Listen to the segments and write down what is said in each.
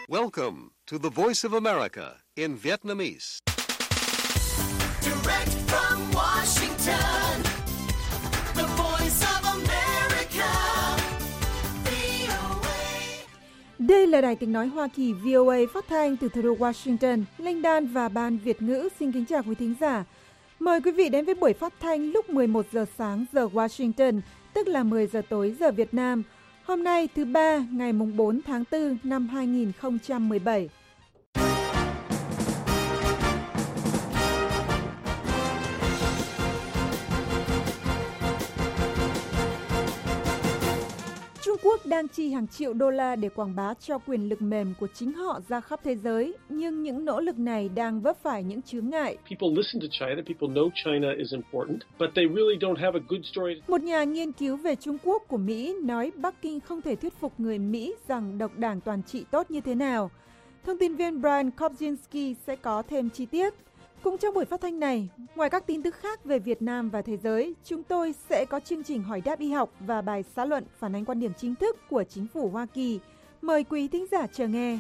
Welcome to the Voice of America in Vietnamese. Direct from Washington, the Voice of America, VOA. Đây là Đài Tiếng Nói Hoa Kỳ VOA phát thanh từ thủ đô Washington. Linh Đan và Ban Việt ngữ xin kính chào quý thính giả. Mời quý vị đến với buổi phát thanh lúc 11 giờ sáng giờ Washington, tức là 10 giờ tối giờ Việt Nam. Hôm nay thứ Ba, ngày 4 tháng 4 năm 2017. Trung Quốc đang chi hàng triệu đô la để quảng bá cho quyền lực mềm của chính họ ra khắp thế giới, nhưng những nỗ lực này đang vấp phải những chướng ngại. Một nhà nghiên cứu về Trung Quốc của Mỹ nói Bắc Kinh không thể thuyết phục người Mỹ rằng độc đảng toàn trị tốt như thế nào. Thông tin viên Brian Kopczynski sẽ có thêm chi tiết. Cũng trong buổi phát thanh này, ngoài các tin tức khác về Việt Nam và thế giới, chúng tôi sẽ có chương trình hỏi đáp y học và bài xã luận phản ánh quan điểm chính thức của chính phủ Hoa Kỳ. Mời quý thính giả chờ nghe.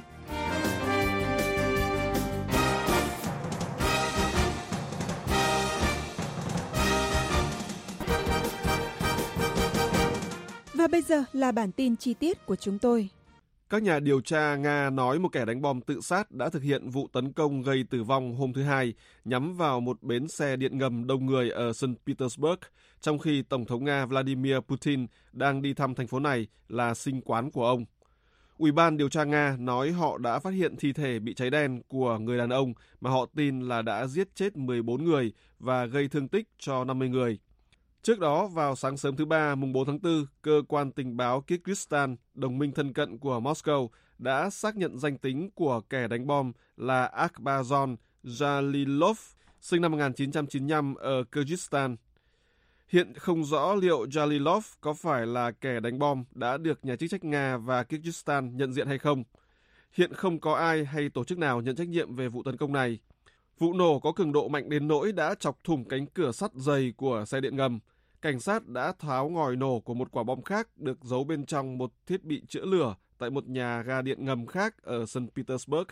Và bây giờ là bản tin chi tiết của chúng tôi. Các nhà điều tra Nga nói một kẻ đánh bom tự sát đã thực hiện vụ tấn công gây tử vong hôm thứ Hai nhắm vào một bến xe điện ngầm đông người ở St. Petersburg, trong khi Tổng thống Nga Vladimir Putin đang đi thăm thành phố này là sinh quán của ông. Ủy ban điều tra Nga nói họ đã phát hiện thi thể bị cháy đen của người đàn ông mà họ tin là đã giết chết 14 người và gây thương tích cho 50 người. Trước đó, vào sáng sớm thứ Ba, mùng 4 tháng 4, cơ quan tình báo Kyrgyzstan, đồng minh thân cận của Moscow, đã xác nhận danh tính của kẻ đánh bom là Akbarzhon Jalilov, sinh năm 1995 ở Kyrgyzstan. Hiện không rõ liệu Jalilov có phải là kẻ đánh bom đã được nhà chức trách Nga và Kyrgyzstan nhận diện hay không. Hiện không có ai hay tổ chức nào nhận trách nhiệm về vụ tấn công này. Vụ nổ có cường độ mạnh đến nỗi đã chọc thủng cánh cửa sắt dày của xe điện ngầm. Cảnh sát đã tháo ngòi nổ của một quả bom khác được giấu bên trong một thiết bị chữa lửa tại một nhà ga điện ngầm khác ở St. Petersburg.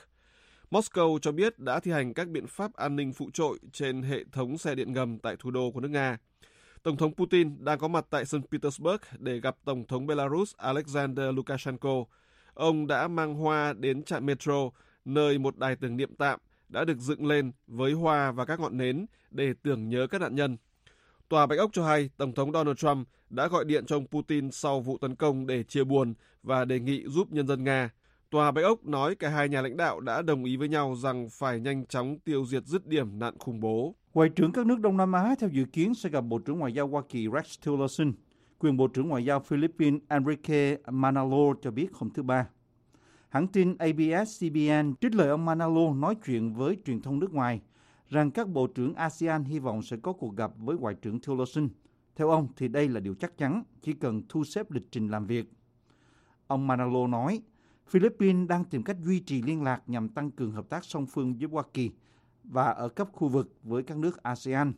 Moscow cho biết đã thi hành các biện pháp an ninh phụ trội trên hệ thống xe điện ngầm tại thủ đô của nước Nga. Tổng thống Putin đang có mặt tại St. Petersburg để gặp Tổng thống Belarus Alexander Lukashenko. Ông đã mang hoa đến trạm metro, nơi một đài tưởng niệm tạm đã được dựng lên với hoa và các ngọn nến để tưởng nhớ các nạn nhân. Tòa Bạch Ốc cho hay Tổng thống Donald Trump đã gọi điện cho ông Putin sau vụ tấn công để chia buồn và đề nghị giúp nhân dân Nga. Tòa Bạch Ốc nói cả hai nhà lãnh đạo đã đồng ý với nhau rằng phải nhanh chóng tiêu diệt dứt điểm nạn khủng bố. Ngoại trưởng các nước Đông Nam Á theo dự kiến sẽ gặp Bộ trưởng Ngoại giao Hoa Kỳ Rex Tillerson. Quyền Bộ trưởng Ngoại giao Philippines Enrique Manalo cho biết hôm thứ Ba. Hãng tin ABS-CBN trích lời ông Manalo nói chuyện với truyền thông nước ngoài rằng các bộ trưởng ASEAN hy vọng sẽ có cuộc gặp với Ngoại trưởng Tillerson. Theo ông thì đây là điều chắc chắn, chỉ cần thu xếp lịch trình làm việc. Ông Manalo nói, Philippines đang tìm cách duy trì liên lạc nhằm tăng cường hợp tác song phương với Hoa Kỳ và ở cấp khu vực với các nước ASEAN.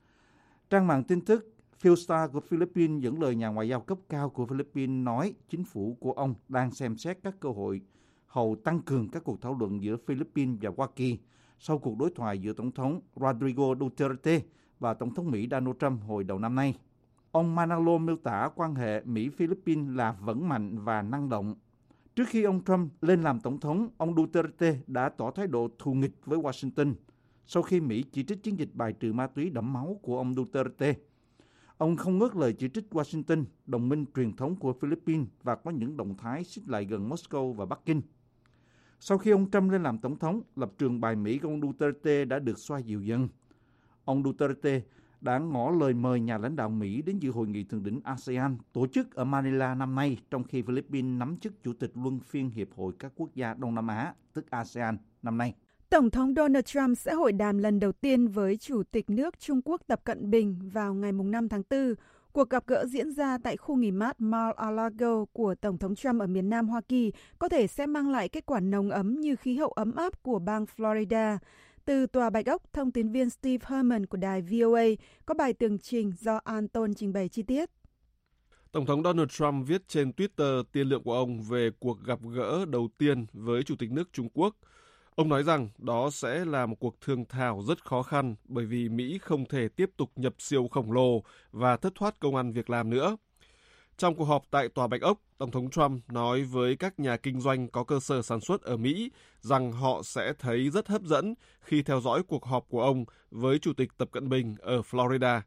Trang mạng tin tức Philstar của Philippines dẫn lời nhà ngoại giao cấp cao của Philippines nói chính phủ của ông đang xem xét các cơ hội hầu tăng cường các cuộc thảo luận giữa Philippines và Hoa Kỳ sau cuộc đối thoại giữa Tổng thống Rodrigo Duterte và Tổng thống Mỹ Donald Trump hồi đầu năm nay. Ông Manalo miêu tả quan hệ Mỹ-Philippines là vững mạnh và năng động. Trước khi ông Trump lên làm Tổng thống, ông Duterte đã tỏ thái độ thù nghịch với Washington sau khi Mỹ chỉ trích chiến dịch bài trừ ma túy đẫm máu của ông Duterte. Ông không ngớt lời chỉ trích Washington, đồng minh truyền thống của Philippines và có những động thái xích lại gần Moscow và Bắc Kinh. Sau khi ông Trump lên làm Tổng thống, lập trường bài Mỹ của ông Duterte đã được xoa dịu dần. Ông Duterte đã ngỏ lời mời nhà lãnh đạo Mỹ đến dự hội nghị thượng đỉnh ASEAN tổ chức ở Manila năm nay, trong khi Philippines nắm chức chủ tịch luân phiên Hiệp hội các quốc gia Đông Nam Á, tức ASEAN, năm nay. Tổng thống Donald Trump sẽ hội đàm lần đầu tiên với Chủ tịch nước Trung Quốc Tập Cận Bình vào ngày 5 tháng 4. Cuộc gặp gỡ diễn ra tại khu nghỉ mát Mar-a-Lago của Tổng thống Trump ở miền Nam Hoa Kỳ có thể sẽ mang lại kết quả nồng ấm như khí hậu ấm áp của bang Florida. Từ Tòa Bạch Ốc, thông tín viên Steve Herman của đài VOA có bài tường trình do An Tôn trình bày chi tiết. Tổng thống Donald Trump viết trên Twitter tiên lượng của ông về cuộc gặp gỡ đầu tiên với Chủ tịch nước Trung Quốc. Ông nói rằng đó sẽ là một cuộc thương thảo rất khó khăn bởi vì Mỹ không thể tiếp tục nhập siêu khổng lồ và thất thoát công ăn việc làm nữa. Trong cuộc họp tại Tòa Bạch Ốc, Tổng thống Trump nói với các nhà kinh doanh có cơ sở sản xuất ở Mỹ rằng họ sẽ thấy rất hấp dẫn khi theo dõi cuộc họp của ông với Chủ tịch Tập Cận Bình ở Florida.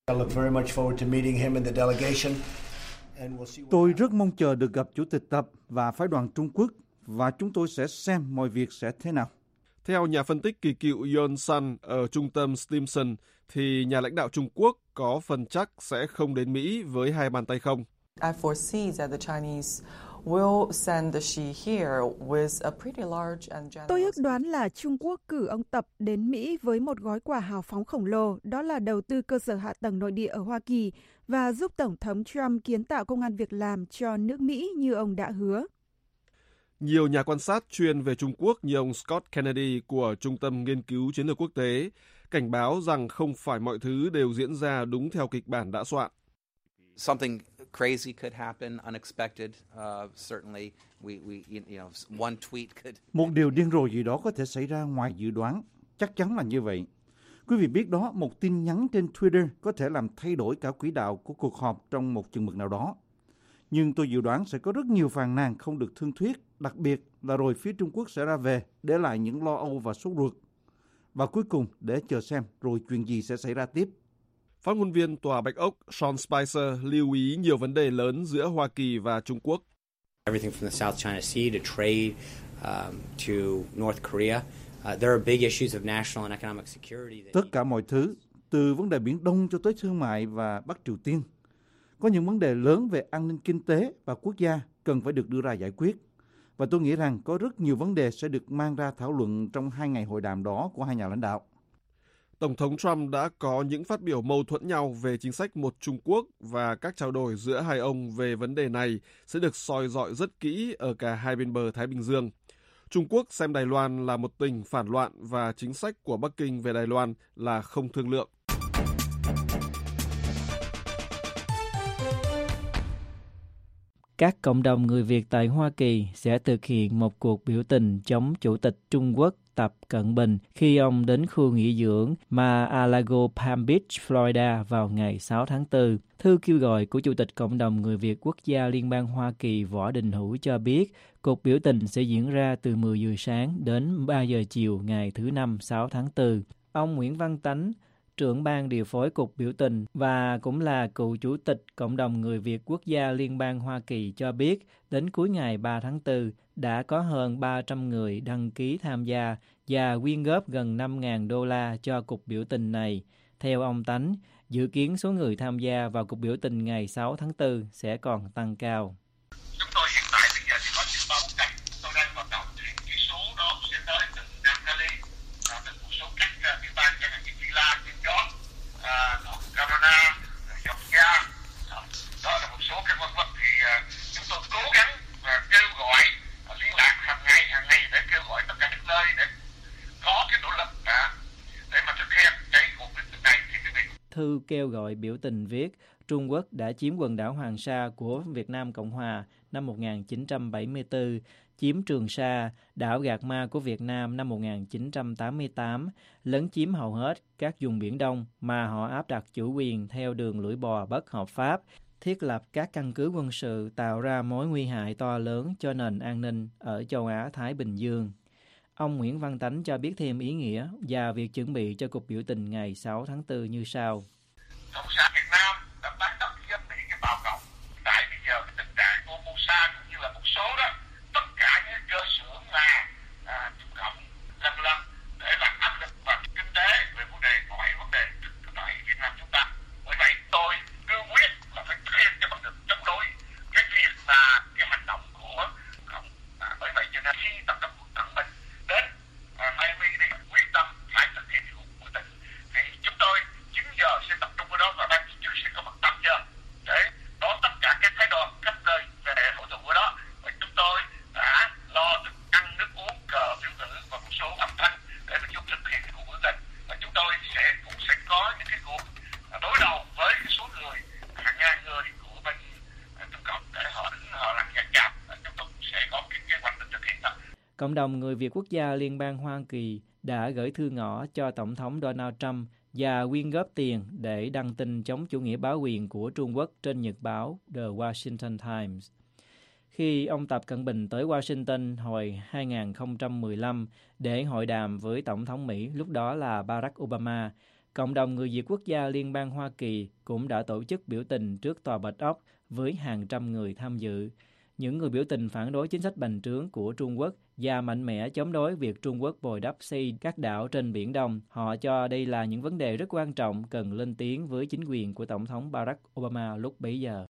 Tôi rất mong chờ được gặp Chủ tịch Tập và phái đoàn Trung Quốc và chúng tôi sẽ xem mọi việc sẽ thế nào. Theo nhà phân tích kỳ cựu Yon Sun ở trung tâm Stimson, thì nhà lãnh đạo Trung Quốc có phần chắc sẽ không đến Mỹ với hai bàn tay không. I foresee that the Chinese will send Xi here with a pretty large and generous. Tôi ước đoán là Trung Quốc cử ông Tập đến Mỹ với một gói quà hào phóng khổng lồ, đó là đầu tư cơ sở hạ tầng nội địa ở Hoa Kỳ và giúp Tổng thống Trump kiến tạo công ăn việc làm cho nước Mỹ như ông đã hứa. Nhiều nhà quan sát chuyên về Trung Quốc như ông Scott Kennedy của Trung tâm Nghiên cứu Chiến lược Quốc tế cảnh báo rằng không phải mọi thứ đều diễn ra đúng theo kịch bản đã soạn. Something crazy could happen, unexpected. Certainly, one tweet could. Một điều điên rồ gì đó có thể xảy ra ngoài dự đoán, chắc chắn là như vậy. Quý vị biết đó, một tin nhắn trên Twitter có thể làm thay đổi cả quỹ đạo của cuộc họp trong một chừng mực nào đó. Nhưng tôi dự đoán sẽ có rất nhiều phàn nàn không được thương thuyết, đặc biệt là rồi phía Trung Quốc sẽ ra về, để lại những lo âu và sốt ruột. Và cuối cùng, để chờ xem rồi chuyện gì sẽ xảy ra tiếp. Phát ngôn viên Tòa Bạch Ốc Sean Spicer lưu ý nhiều vấn đề lớn giữa Hoa Kỳ và Trung Quốc. Everything from the South China Sea to trade to North Korea. There are big issues of national and economic security. Tất cả mọi thứ, từ vấn đề Biển Đông cho tới thương mại và Bắc Triều Tiên. Có những vấn đề lớn về an ninh kinh tế và quốc gia cần phải được đưa ra giải quyết. Và tôi nghĩ rằng có rất nhiều vấn đề sẽ được mang ra thảo luận trong 2 ngày hội đàm đó của hai nhà lãnh đạo. Tổng thống Trump đã có những phát biểu mâu thuẫn nhau về chính sách một Trung Quốc và các trao đổi giữa hai ông về vấn đề này sẽ được soi dọi rất kỹ ở cả hai bên bờ Thái Bình Dương. Trung Quốc xem Đài Loan là một tỉnh phản loạn và chính sách của Bắc Kinh về Đài Loan là không thương lượng. Các cộng đồng người Việt tại Hoa Kỳ sẽ thực hiện một cuộc biểu tình chống Chủ tịch Trung Quốc Tập Cận Bình khi ông đến khu nghỉ dưỡng Mar-a-Lago Palm Beach, Florida vào ngày 6 tháng 4. Thư kêu gọi của Chủ tịch Cộng đồng Người Việt Quốc gia Liên bang Hoa Kỳ Võ Đình Hữu cho biết cuộc biểu tình sẽ diễn ra từ 10 giờ sáng đến 3 giờ chiều ngày thứ Năm 6 tháng 4. Ông Nguyễn Văn Tánh, trưởng ban điều phối cuộc biểu tình và cũng là cựu chủ tịch Cộng đồng Người Việt Quốc gia Liên bang Hoa Kỳ cho biết đến cuối ngày 3 tháng 4 đã có hơn 300 người đăng ký tham gia và quyên góp gần 5.000 đô la cho cuộc biểu tình này. Theo ông Tánh, dự kiến số người tham gia vào cuộc biểu tình ngày 6 tháng 4 sẽ còn tăng cao. Chúng tôi hiện tại bây giờ chỉ có chừng 3-400. Tôi đang vận động thì cái số đó sẽ tới từng Nam Cali, từng một số các địa bàn chẳng hạn như Villa, New York, North Carolina, Georgia. Đó là một số các vân vân. Thì chúng tôi cố gắng và kêu gọi liên lạc hàng ngày để kêu gọi tất cả các nơi để có cái nỗ lực để mà thực hiện cái cuộc biểu tình này. Thư kêu gọi biểu tình viết Trung Quốc đã chiếm quần đảo Hoàng Sa của Việt Nam Cộng Hòa năm 1974, chiếm Trường Sa, đảo Gạc Ma của Việt Nam năm 1988, lấn chiếm hầu hết các vùng Biển Đông mà họ áp đặt chủ quyền theo đường lưỡi bò bất hợp pháp, thiết lập các căn cứ quân sự tạo ra mối nguy hại to lớn cho nền an ninh ở châu Á-Thái Bình Dương. Ông Nguyễn Văn Tánh cho biết thêm ý nghĩa và việc chuẩn bị cho cuộc biểu tình ngày 6 tháng 4 như sau. Cộng sản Việt Nam đã bán đất dân Mỹ cái bào cộng. Tại bây giờ cái tình trạng của Mosa cũng như là một số đó, tất cả những cơ xưởng là Trung Cộng lần để làm áp lực vào kinh tế về vấn đề mọi vấn đề tại Việt Nam chúng ta. Bởi vậy tôi cương quyết là phải thực hiện cho bằng được chống đối cái việc là cái hành động của Cộng. Bởi vậy cho nên khi Tập Cận Bình đến Miami đi quyết tâm phải thực hiện cuộc biểu tình thì chúng tôi 9 giờ sẽ tập trung vào đó và ban Cộng đồng người Việt quốc gia Liên bang Hoa Kỳ đã gửi thư ngỏ cho Tổng thống Donald Trump và quyên góp tiền để đăng tin chống chủ nghĩa bá quyền của Trung Quốc trên nhật báo The Washington Times. Khi ông Tập Cận Bình tới Washington hồi 2015 để hội đàm với Tổng thống Mỹ lúc đó là Barack Obama, cộng đồng người Việt quốc gia Liên bang Hoa Kỳ cũng đã tổ chức biểu tình trước Tòa Bạch Ốc với hàng trăm người tham dự. Những người biểu tình phản đối chính sách bành trướng của Trung Quốc và mạnh mẽ chống đối việc Trung Quốc bồi đắp xây các đảo trên Biển Đông. Họ cho đây là những vấn đề rất quan trọng cần lên tiếng với chính quyền của Tổng thống Barack Obama lúc bấy giờ.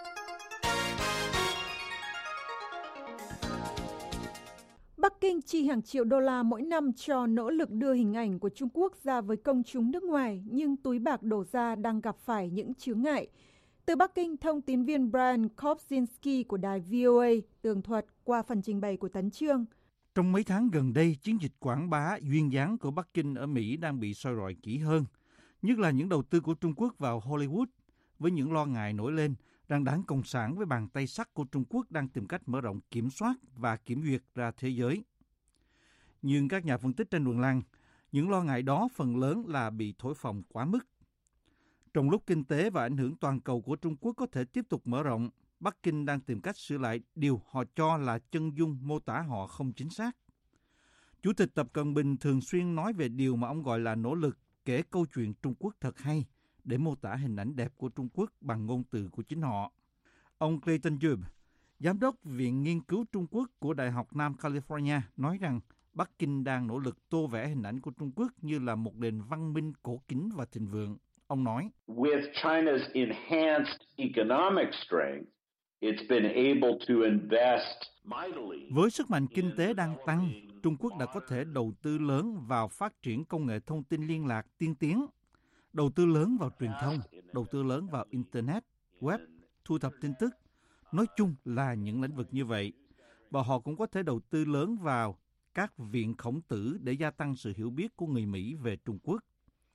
Bắc Kinh chi hàng triệu đô la mỗi năm cho nỗ lực đưa hình ảnh của Trung Quốc ra với công chúng nước ngoài, nhưng túi bạc đổ ra đang gặp phải những chướng ngại. Từ Bắc Kinh, thông tín viên Brian Kopczynski của đài VOA tường thuật qua phần trình bày của Tấn Chương. Trong mấy tháng gần đây, chiến dịch quảng bá duyên dáng của Bắc Kinh ở Mỹ đang bị soi rọi kỹ hơn, nhất là những đầu tư của Trung Quốc vào Hollywood, với những lo ngại nổi lên rằng Đảng Cộng sản với bàn tay sắt của Trung Quốc đang tìm cách mở rộng kiểm soát và kiểm duyệt ra thế giới. Nhưng các nhà phân tích tranh luận rằng những lo ngại đó phần lớn là bị thổi phồng quá mức. Trong lúc kinh tế và ảnh hưởng toàn cầu của Trung Quốc có thể tiếp tục mở rộng, Bắc Kinh đang tìm cách sửa lại điều họ cho là chân dung mô tả họ không chính xác. Chủ tịch Tập Cận Bình thường xuyên nói về điều mà ông gọi là nỗ lực kể câu chuyện Trung Quốc thật hay để mô tả hình ảnh đẹp của Trung Quốc bằng ngôn từ của chính họ. Ông Clayton Yub, giám đốc Viện Nghiên cứu Trung Quốc của Đại học Nam California, nói rằng Bắc Kinh đang nỗ lực tô vẽ hình ảnh của Trung Quốc như là một nền văn minh cổ kính và thịnh vượng. Ông nói, With China's enhanced economic strength, it's been able to invest mightily. Với sức mạnh kinh tế đang tăng, Trung Quốc đã có thể đầu tư lớn vào phát triển công nghệ thông tin liên lạc tiên tiến, đầu tư lớn vào truyền thông, đầu tư lớn vào Internet, web, thu thập tin tức. Nói chung là những lĩnh vực như vậy. Và họ cũng có thể đầu tư lớn vào các viện khổng tử để gia tăng sự hiểu biết của người Mỹ về Trung Quốc.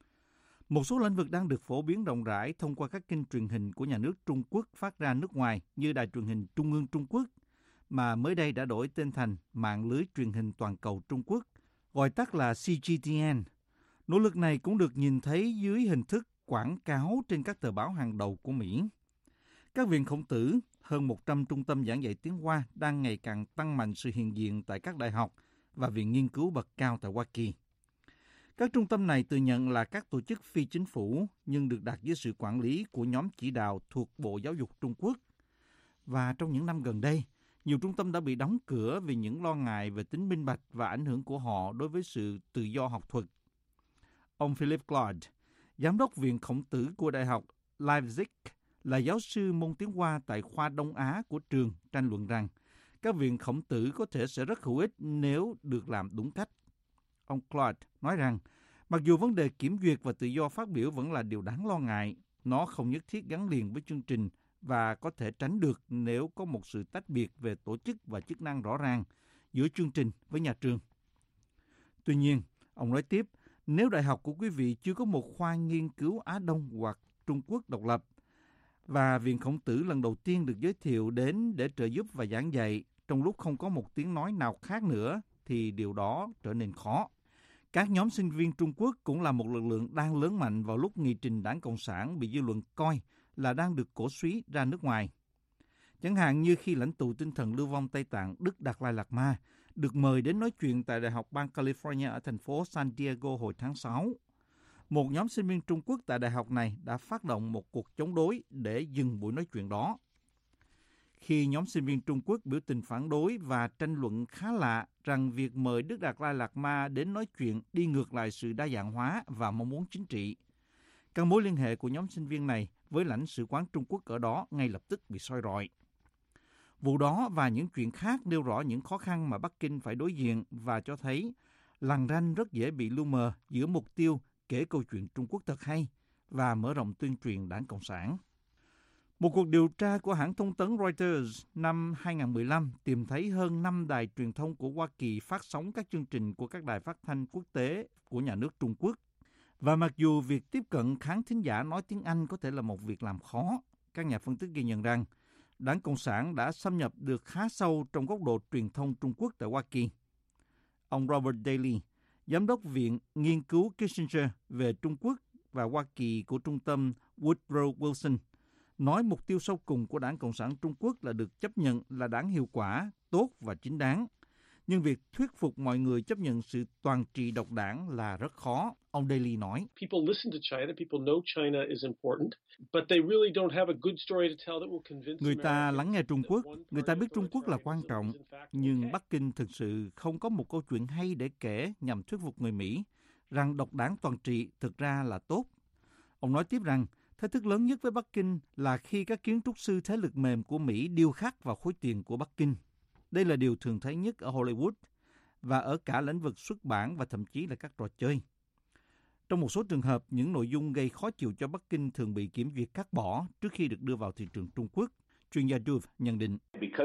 Một số lĩnh vực đang được phổ biến rộng rãi thông qua các kênh truyền hình của nhà nước Trung Quốc phát ra nước ngoài như Đài truyền hình Trung ương Trung Quốc, mà mới đây đã đổi tên thành Mạng lưới truyền hình toàn cầu Trung Quốc, gọi tắt là CGTN. Nỗ lực này cũng được nhìn thấy dưới hình thức quảng cáo trên các tờ báo hàng đầu của Mỹ. Các viện khổng tử, hơn 100 trung tâm giảng dạy tiếng Hoa đang ngày càng tăng mạnh sự hiện diện tại các đại học và viện nghiên cứu bậc cao tại Hoa Kỳ. Các trung tâm này tự nhận là các tổ chức phi chính phủ nhưng được đặt dưới sự quản lý của nhóm chỉ đạo thuộc Bộ Giáo dục Trung Quốc. Và trong những năm gần đây, nhiều trung tâm đã bị đóng cửa vì những lo ngại về tính minh bạch và ảnh hưởng của họ đối với sự tự do học thuật. Ông Philip Claude, giám đốc Viện Khổng tử của Đại học Leipzig, là giáo sư môn tiếng Hoa tại khoa Đông Á của trường, tranh luận rằng các viện khổng tử có thể sẽ rất hữu ích nếu được làm đúng cách. Ông Claude nói rằng, mặc dù vấn đề kiểm duyệt và tự do phát biểu vẫn là điều đáng lo ngại, nó không nhất thiết gắn liền với chương trình và có thể tránh được nếu có một sự tách biệt về tổ chức và chức năng rõ ràng giữa chương trình với nhà trường. Tuy nhiên, ông nói tiếp, nếu đại học của quý vị chưa có một khoa nghiên cứu Á Đông hoặc Trung Quốc độc lập, và Viện Khổng tử lần đầu tiên được giới thiệu đến để trợ giúp và giảng dạy trong lúc không có một tiếng nói nào khác nữa, thì điều đó trở nên khó. Các nhóm sinh viên Trung Quốc cũng là một lực lượng đang lớn mạnh vào lúc nghị trình Đảng Cộng sản bị dư luận coi là đang được cổ súy ra nước ngoài. Chẳng hạn như khi lãnh tụ tinh thần lưu vong Tây Tạng Đức Đạt Lai Lạt Ma được mời đến nói chuyện tại Đại học bang California ở thành phố San Diego hồi tháng 6. Một nhóm sinh viên Trung Quốc tại đại học này đã phát động một cuộc chống đối để dừng buổi nói chuyện đó. Khi nhóm sinh viên Trung Quốc biểu tình phản đối và tranh luận khá lạ rằng việc mời Đức Đạt Lai Lạt Ma đến nói chuyện đi ngược lại sự đa dạng hóa và mong muốn chính trị, các mối liên hệ của nhóm sinh viên này với lãnh sự quán Trung Quốc ở đó ngay lập tức bị soi rọi. Vụ đó và những chuyện khác nêu rõ những khó khăn mà Bắc Kinh phải đối diện và cho thấy lằn ranh rất dễ bị lu mờ giữa mục tiêu kể câu chuyện Trung Quốc thật hay và mở rộng tuyên truyền Đảng Cộng sản. Một cuộc điều tra của hãng thông tấn Reuters năm 2015 tìm thấy hơn 5 đài truyền thông của Hoa Kỳ phát sóng các chương trình của các đài phát thanh quốc tế của nhà nước Trung Quốc. Và mặc dù việc tiếp cận khán thính giả nói tiếng Anh có thể là một việc làm khó, các nhà phân tích ghi nhận rằng Đảng Cộng sản đã xâm nhập được khá sâu trong góc độ truyền thông Trung Quốc tại Hoa Kỳ. Ông Robert Daly, Giám đốc Viện Nghiên cứu Kissinger về Trung Quốc và Hoa Kỳ của Trung tâm Woodrow Wilson, nói mục tiêu sau cùng của Đảng Cộng sản Trung Quốc là được chấp nhận là đảng hiệu quả, tốt và chính đáng. Nhưng việc thuyết phục mọi người chấp nhận sự toàn trị độc đảng là rất khó, ông Daly nói. Người ta lắng nghe Trung Quốc, người ta biết Trung Quốc là quan trọng, nhưng Bắc Kinh thực sự không có một câu chuyện hay để kể nhằm thuyết phục người Mỹ rằng độc đảng toàn trị thực ra là tốt. Ông nói tiếp rằng, thách thức lớn nhất với Bắc Kinh là khi các kiến trúc sư thế lực mềm của Mỹ điêu khắc vào khối tiền của Bắc Kinh. Đây là điều thường thấy nhất ở Hollywood và ở cả lĩnh vực xuất bản và thậm chí là các trò chơi. Trong một số trường hợp, những nội dung gây khó chịu cho Bắc Kinh thường bị kiểm duyệt cắt bỏ trước khi được đưa vào thị trường Trung Quốc. Chuyên gia Dove nhận định.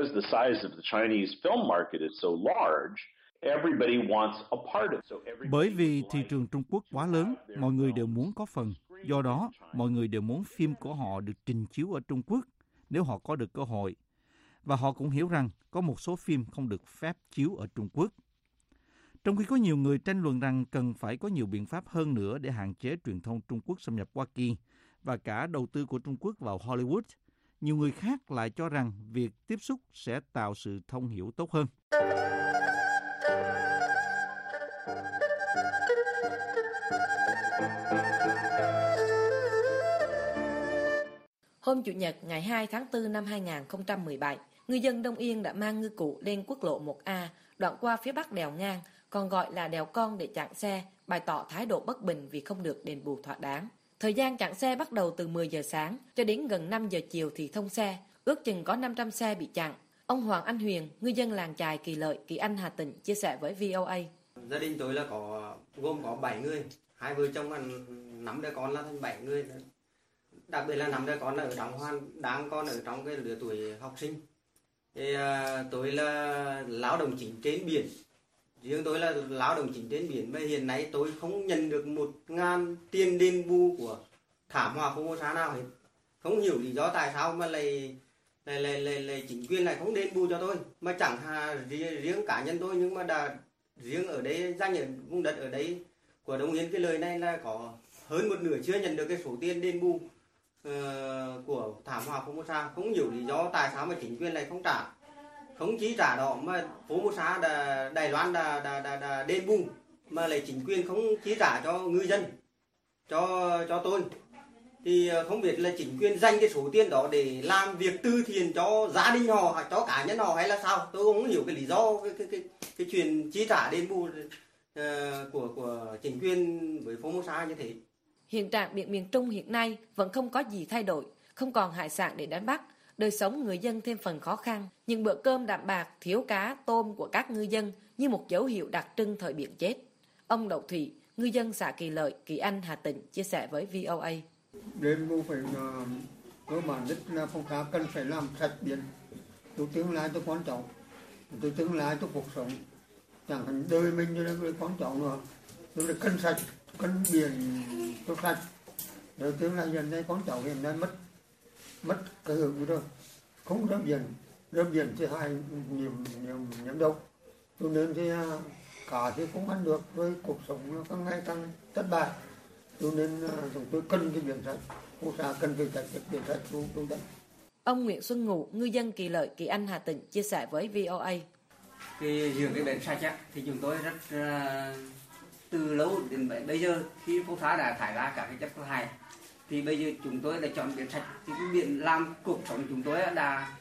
Bởi vì thị trường Trung Quốc quá lớn, mọi người đều muốn có phần. Do đó, mọi người đều muốn phim của họ được trình chiếu ở Trung Quốc nếu họ có được cơ hội. Và họ cũng hiểu rằng có một số phim không được phép chiếu ở Trung Quốc. Trong khi có nhiều người tranh luận rằng cần phải có nhiều biện pháp hơn nữa để hạn chế truyền thông Trung Quốc xâm nhập Hoa Kỳ và cả đầu tư của Trung Quốc vào Hollywood, nhiều người khác lại cho rằng việc tiếp xúc sẽ tạo sự thông hiểu tốt hơn. Hôm Chủ nhật ngày 2 tháng 4 năm 2017, ngư dân Đông Yên đã mang ngư cụ lên quốc lộ 1A, đoạn qua phía bắc đèo ngang, còn gọi là đèo con để chặn xe, bày tỏ thái độ bất bình vì không được đền bù thỏa đáng. Thời gian chặn xe bắt đầu từ 10 giờ sáng cho đến gần 5 giờ chiều thì thông xe, ước chừng có 500 xe bị chặn. Ông Hoàng Anh Huyền, ngư dân làng chài Kỳ Lợi, Kỳ Anh, Hà Tĩnh chia sẻ với VOA. Gia đình tôi là gồm có 7 người, 2 vợ chồng và 5 đứa con là thành 7 người. Đặc biệt là 5 đứa con là ở đang còn ở trong cái lứa tuổi học sinh. Thì tôi là lao động chính trên biển. Riêng tôi là lao động chính trên biển và hiện nay tôi không nhận được 1.000 tiền đền bù của thảm họa Formosa nào hết. Không hiểu lý do tại sao mà lại chính quyền lại không đền bù cho tôi. Mà chẳng riêng cá nhân tôi nhưng mà riêng ở đây danh ở vùng đất ở đây của Đông Yên cái lời này là có hơn một nửa chưa nhận được cái số tiền đền bù của thảm họa Formosa. Không hiểu lý do tại sao mà chính quyền lại không trả. Không chỉ trả đó mà Formosa Đài Loan đã đền bù mà lại chính quyền không chi trả cho ngư dân, cho tôi. Thì không biết là chính quyền dành cái số tiền đó để làm việc từ thiện cho gia đình họ hoặc cho cá nhân họ hay là sao? Tôi không hiểu cái lý do cái chuyện chi trả đền bù của chính quyền với Formosa như thế. Hiện trạng biển miền Trung hiện nay vẫn không có gì thay đổi, không còn hải sản để đánh bắt. Đời sống người dân thêm phần khó khăn, những bữa cơm đạm bạc, thiếu cá, tôm của các ngư dân như một dấu hiệu đặc trưng thời biển chết. Ông Đậu Thủy, ngư dân xã Kỳ Lợi, Kỳ Anh, Hà Tĩnh chia sẻ với VOA. Đền bù phải cơ bản nhất là Formosa cần phải làm sạch biển, cho tương lai cho con cháu, cho tương lai cho cuộc sống, chẳng hạn đời mình cho nên con cháu nữa, rồi là cần sạch, cần biển cho sạch, rồi tương lai hiện nay con cháu hiện nay mất cái hưởng rồi, không rớt biển thì hai nhiễm độc, cho nên thì cả thì không ăn được, rồi cuộc sống nó càng ngày càng thất bại, cho nên chúng tôi cần cái biển sạch, Formosa cần phải sạch biển sạch chúng ta. Ông Nguyễn Xuân Ngụ, ngư dân Kỳ Lợi, Kỳ Anh, Hà Tĩnh chia sẻ với VOA. Cái riêng cái biển sạch thì chúng tôi rất từ lâu đến bây giờ khi Formosa đã thải ra cả cái chất có hại thì bây giờ chúng tôi đã chọn biển sạch. Thì cái biển làm cuộc sống chúng tôi đã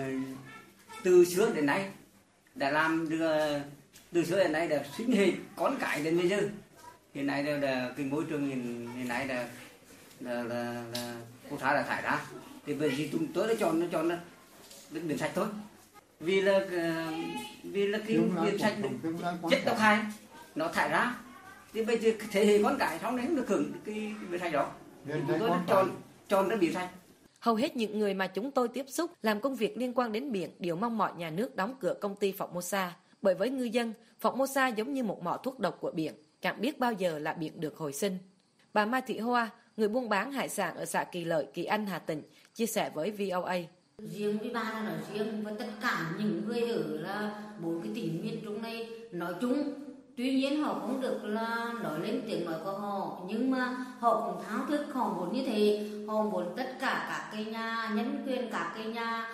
từ xưa đến nay đã làm từ xưa đến nay đã sinh hệ con cái đến bây giờ. Hiện nay là cái môi trường hiện nay là Formosa đã thải ra thì bây giờ chúng tôi đã chọn biển sạch thôi. Vì là cái biển sạch chất độc hại nó thải ra thì bây giờ thế hệ con cái sau này không được hưởng cái biển sạch đó. Chúng tôi đã chọn ra biển sạch. Hầu hết những người mà chúng tôi tiếp xúc làm công việc liên quan đến biển đều mong mỏi nhà nước đóng cửa công ty Formosa. Bởi với ngư dân, Formosa giống như một mỏ thuốc độc của biển, chẳng biết bao giờ là biển được hồi sinh. Bà Mai Thị Hoa, người buôn bán hải sản ở xã Kỳ Lợi, Kỳ Anh, Hà Tĩnh, chia sẻ với VOA. Riêng với bà là nói riêng và tất cả những người ở là bốn cái tỉnh miền Trung này nói chung Tuy nhiên họ không được là nói lên tiếng nói của họ, nhưng mà họ cũng thao thức, họ muốn như thế, họ muốn tất cả các cái nhà nhân quyền, các cái nhà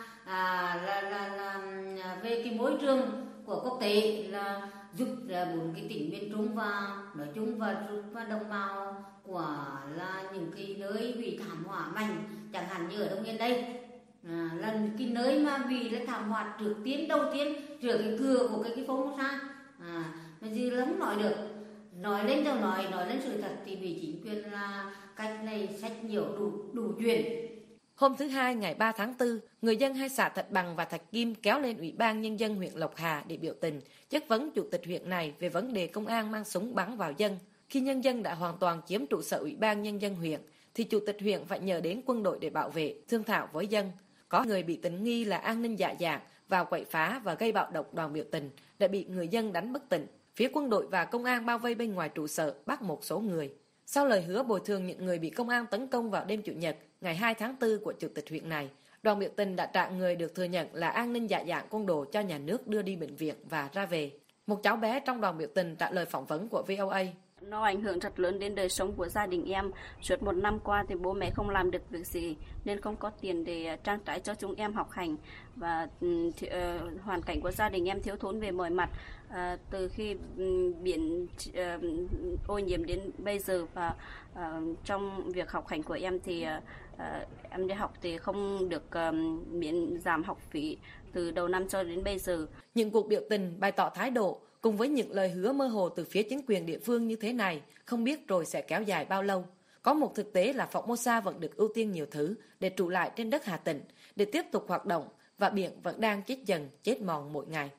về cái môi trường của quốc tế là giúp bốn cái tỉnh miền Trung và nói chung và đồng bào của là những cái nơi bị thảm họa mạnh, chẳng hạn như ở Đông Yên đây. Là cái nơi mà vì là thảm họa đầu tiên trước cái cửa của cái phố Mosa, mà gì lắm nói được, nói lên sự thật thì bị chính quyền là cách này sách nhiều đủ chuyện. Hôm thứ Hai ngày 3 tháng 4, người dân hai xã Thạch Bằng và Thạch Kim kéo lên Ủy ban Nhân dân huyện Lộc Hà để biểu tình, chất vấn chủ tịch huyện này về vấn đề công an mang súng bắn vào dân. Khi nhân dân đã hoàn toàn chiếm trụ sở Ủy ban Nhân dân huyện, thì chủ tịch huyện phải nhờ đến quân đội để bảo vệ, thương thảo với dân. Có người bị tình nghi là an ninh dạ dạng vào quậy phá và gây bạo động đoàn biểu tình, đã bị người dân đánh bất tỉnh. Phía quân đội và công an bao vây bên ngoài trụ sở, bắt một số người. Sau lời hứa bồi thường những người bị công an tấn công vào đêm Chủ nhật, ngày 2 tháng 4 của chủ tịch huyện này, đoàn biểu tình đã trả người được thừa nhận là an ninh dạ dạng côn đồ cho nhà nước đưa đi bệnh viện và ra về. Một cháu bé trong đoàn biểu tình trả lời phỏng vấn của VOA. Nó ảnh hưởng rất lớn đến đời sống của gia đình em. Suốt một năm qua thì bố mẹ không làm được việc gì nên không có tiền để trang trải cho chúng em học hành, và hoàn cảnh của gia đình em thiếu thốn về mọi mặt từ khi biển ô nhiễm đến bây giờ. Và trong việc học hành của em thì em đi học thì không được miễn giảm học phí từ đầu năm cho đến bây giờ. Những cuộc biểu tình bày tỏ thái độ cùng với những lời hứa mơ hồ từ phía chính quyền địa phương như thế này, không biết rồi sẽ kéo dài bao lâu. Có một thực tế là Formosa vẫn được ưu tiên nhiều thứ để trụ lại trên đất Hà Tĩnh, để tiếp tục hoạt động, và biển vẫn đang chết dần, chết mòn mỗi ngày.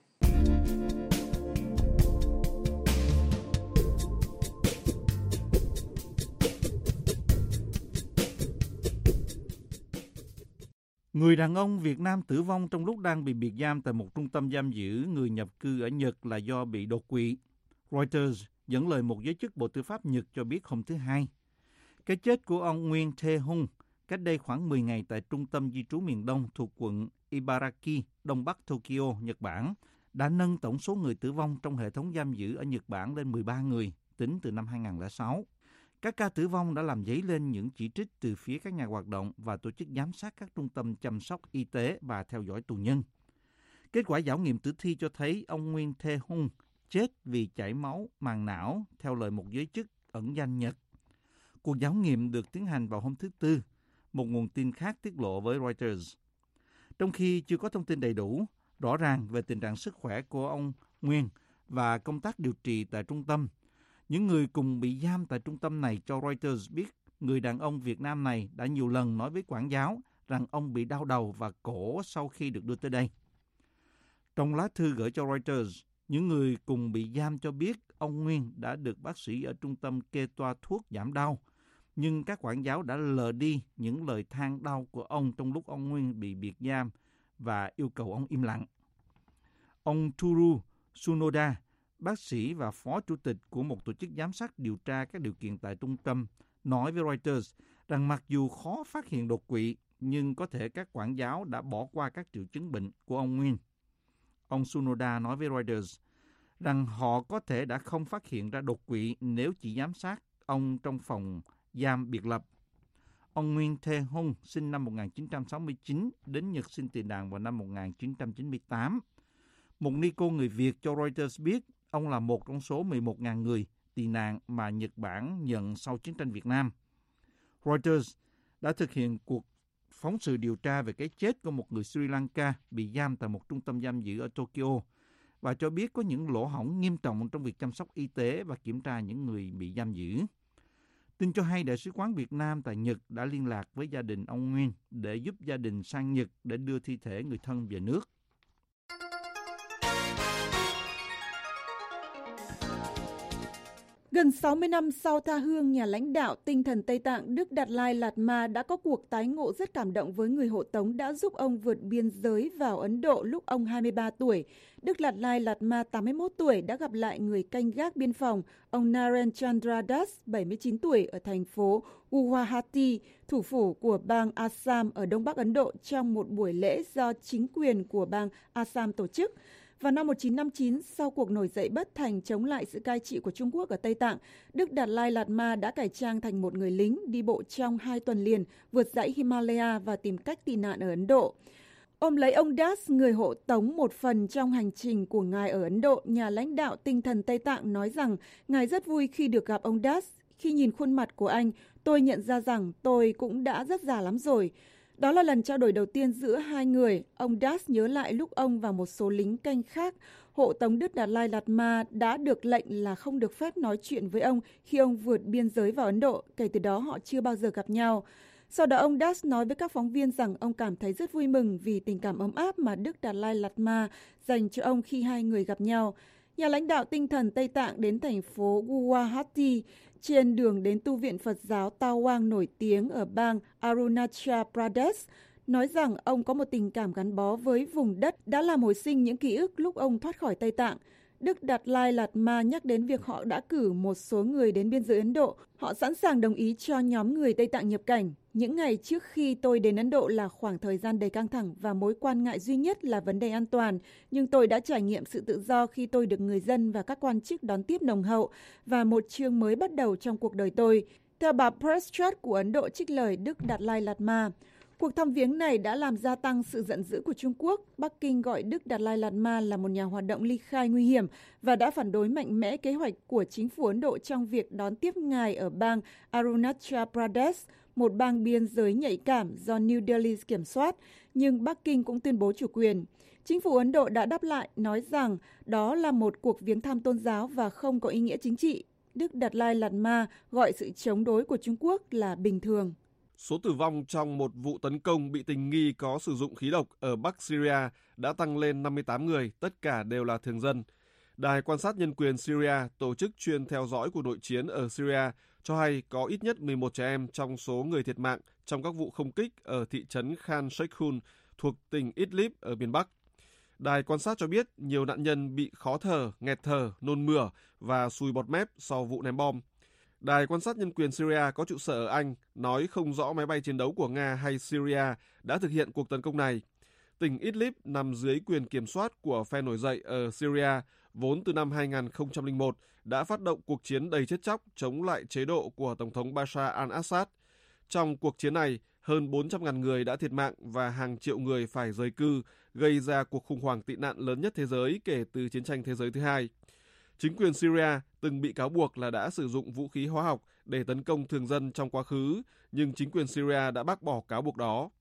Người đàn ông Việt Nam tử vong trong lúc đang bị biệt giam tại một trung tâm giam giữ người nhập cư ở Nhật là do bị đột quỵ. Reuters dẫn lời một giới chức Bộ Tư pháp Nhật cho biết hôm thứ Hai. Cái chết của ông Nguyên Tae-hung cách đây khoảng 10 ngày tại trung tâm di trú miền Đông thuộc quận Ibaraki, Đông Bắc Tokyo, Nhật Bản, đã nâng tổng số người tử vong trong hệ thống giam giữ ở Nhật Bản lên 13 người, tính từ năm 2006. Các ca tử vong đã làm dấy lên những chỉ trích từ phía các nhà hoạt động và tổ chức giám sát các trung tâm chăm sóc y tế và theo dõi tù nhân. Kết quả khảo nghiệm tử thi cho thấy ông Nguyên Tae-hung chết vì chảy máu màng não, theo lời một giới chức ẩn danh Nhật. Cuộc khảo nghiệm được tiến hành vào hôm thứ Tư, một nguồn tin khác tiết lộ với Reuters. Trong khi chưa có thông tin đầy đủ, rõ ràng về tình trạng sức khỏe của ông Nguyên và công tác điều trị tại trung tâm, những người cùng bị giam tại trung tâm này cho Reuters biết người đàn ông Việt Nam này đã nhiều lần nói với quản giáo rằng ông bị đau đầu và cổ sau khi được đưa tới đây. Trong lá thư gửi cho Reuters, những người cùng bị giam cho biết ông Nguyên đã được bác sĩ ở trung tâm kê toa thuốc giảm đau, nhưng các quản giáo đã lờ đi những lời than đau của ông trong lúc ông Nguyên bị biệt giam và yêu cầu ông im lặng. Ông Toru Tsunoda, bác sĩ và phó chủ tịch của một tổ chức giám sát điều tra các điều kiện tại trung tâm, nói với Reuters rằng mặc dù khó phát hiện đột quỵ, nhưng có thể các quản giáo đã bỏ qua các triệu chứng bệnh của ông Nguyên. Ông Tsunoda nói với Reuters rằng họ có thể đã không phát hiện ra đột quỵ nếu chỉ giám sát ông trong phòng giam biệt lập. Ông Nguyên Tae-hung sinh năm 1969, đến Nhật xin tị nạn vào năm 1998. Một ni cô người Việt cho Reuters biết ông là một trong số 11.000 người tị nạn mà Nhật Bản nhận sau chiến tranh Việt Nam. Reuters đã thực hiện cuộc phóng sự điều tra về cái chết của một người Sri Lanka bị giam tại một trung tâm giam giữ ở Tokyo và cho biết có những lỗ hổng nghiêm trọng trong việc chăm sóc y tế và kiểm tra những người bị giam giữ. Tin cho hay Đại sứ quán Việt Nam tại Nhật đã liên lạc với gia đình ông Nguyên để giúp gia đình sang Nhật để đưa thi thể người thân về nước. Gần 60 năm sau tha hương, nhà lãnh đạo tinh thần Tây Tạng Đức Đạt Lai Lạt Ma đã có cuộc tái ngộ rất cảm động với người hộ tống đã giúp ông vượt biên giới vào Ấn Độ lúc ông 23 tuổi. Đức Đạt Lai Lạt Ma 81 tuổi đã gặp lại người canh gác biên phòng, ông Naren Chandra Das 79 tuổi ở thành phố Guwahati, thủ phủ của bang Assam ở Đông Bắc Ấn Độ trong một buổi lễ do chính quyền của bang Assam tổ chức. Vào năm 1959, sau cuộc nổi dậy bất thành chống lại sự cai trị của Trung Quốc ở Tây Tạng, Đức Đạt Lai Lạt Ma đã cải trang thành một người lính đi bộ trong 2 tuần liền vượt dãy Himalaya và tìm cách tị nạn ở Ấn Độ. Ôm lấy ông Das, người hộ tống một phần trong hành trình của ngài ở Ấn Độ, nhà lãnh đạo tinh thần Tây Tạng nói rằng ngài rất vui khi được gặp ông Das. Khi nhìn khuôn mặt của anh, tôi nhận ra rằng tôi cũng đã rất già lắm rồi. Đó là lần trao đổi đầu tiên giữa hai người. Ông Das nhớ lại lúc ông và một số lính canh khác hộ tống Đức Đạt Lai Lạt Ma đã được lệnh là không được phép nói chuyện với ông khi ông vượt biên giới vào Ấn Độ. Kể từ đó họ chưa bao giờ gặp nhau. Sau đó ông Das nói với các phóng viên rằng ông cảm thấy rất vui mừng vì tình cảm ấm áp mà Đức Đạt Lai Lạt Ma dành cho ông khi hai người gặp nhau. Nhà lãnh đạo tinh thần Tây Tạng đến thành phố Guwahati trên đường đến tu viện Phật giáo Tawang nổi tiếng ở bang Arunachal Pradesh, nói rằng ông có một tình cảm gắn bó với vùng đất đã làm hồi sinh những ký ức lúc ông thoát khỏi Tây Tạng. Đức Đạt Lai Lạt Ma nhắc đến việc họ đã cử một số người đến biên giới Ấn Độ. Họ sẵn sàng đồng ý cho nhóm người Tây Tạng nhập cảnh. Những ngày trước khi tôi đến Ấn Độ là khoảng thời gian đầy căng thẳng và mối quan ngại duy nhất là vấn đề an toàn. Nhưng tôi đã trải nghiệm sự tự do khi tôi được người dân và các quan chức đón tiếp nồng hậu và một chương mới bắt đầu trong cuộc đời tôi. Theo bà Press Trust của Ấn Độ trích lời Đức Đạt Lai Lạt Ma. Cuộc thăm viếng này đã làm gia tăng sự giận dữ của Trung Quốc. Bắc Kinh gọi Đức Đạt Lai Lạt Ma là một nhà hoạt động ly khai nguy hiểm và đã phản đối mạnh mẽ kế hoạch của chính phủ Ấn Độ trong việc đón tiếp ngài ở bang Arunachal Pradesh, một bang biên giới nhạy cảm do New Delhi kiểm soát, nhưng Bắc Kinh cũng tuyên bố chủ quyền. Chính phủ Ấn Độ đã đáp lại nói rằng đó là một cuộc viếng thăm tôn giáo và không có ý nghĩa chính trị. Đức Đạt Lai Lạt Ma gọi sự chống đối của Trung Quốc là bình thường. Số tử vong trong một vụ tấn công bị tình nghi có sử dụng khí độc ở Bắc Syria đã tăng lên 58 người, tất cả đều là thường dân. Đài quan sát nhân quyền Syria, tổ chức chuyên theo dõi cuộc nội chiến ở Syria, cho hay có ít nhất 11 trẻ em trong số người thiệt mạng trong các vụ không kích ở thị trấn Khan Sheikhun thuộc tỉnh Idlib ở miền Bắc. Đài quan sát cho biết nhiều nạn nhân bị khó thở, nghẹt thở, nôn mửa và sùi bọt mép sau vụ ném bom. Đài quan sát nhân quyền Syria có trụ sở ở Anh nói không rõ máy bay chiến đấu của Nga hay Syria đã thực hiện cuộc tấn công này. Tỉnh Idlib nằm dưới quyền kiểm soát của phe nổi dậy ở Syria, vốn từ năm 2001 đã phát động cuộc chiến đầy chết chóc chống lại chế độ của Tổng thống Bashar al-Assad. Trong cuộc chiến này, hơn 400.000 người đã thiệt mạng và hàng triệu người phải rời cư, gây ra cuộc khủng hoảng tị nạn lớn nhất thế giới kể từ chiến tranh thế giới thứ hai. Chính quyền Syria từng bị cáo buộc là đã sử dụng vũ khí hóa học để tấn công thường dân trong quá khứ, nhưng chính quyền Syria đã bác bỏ cáo buộc đó.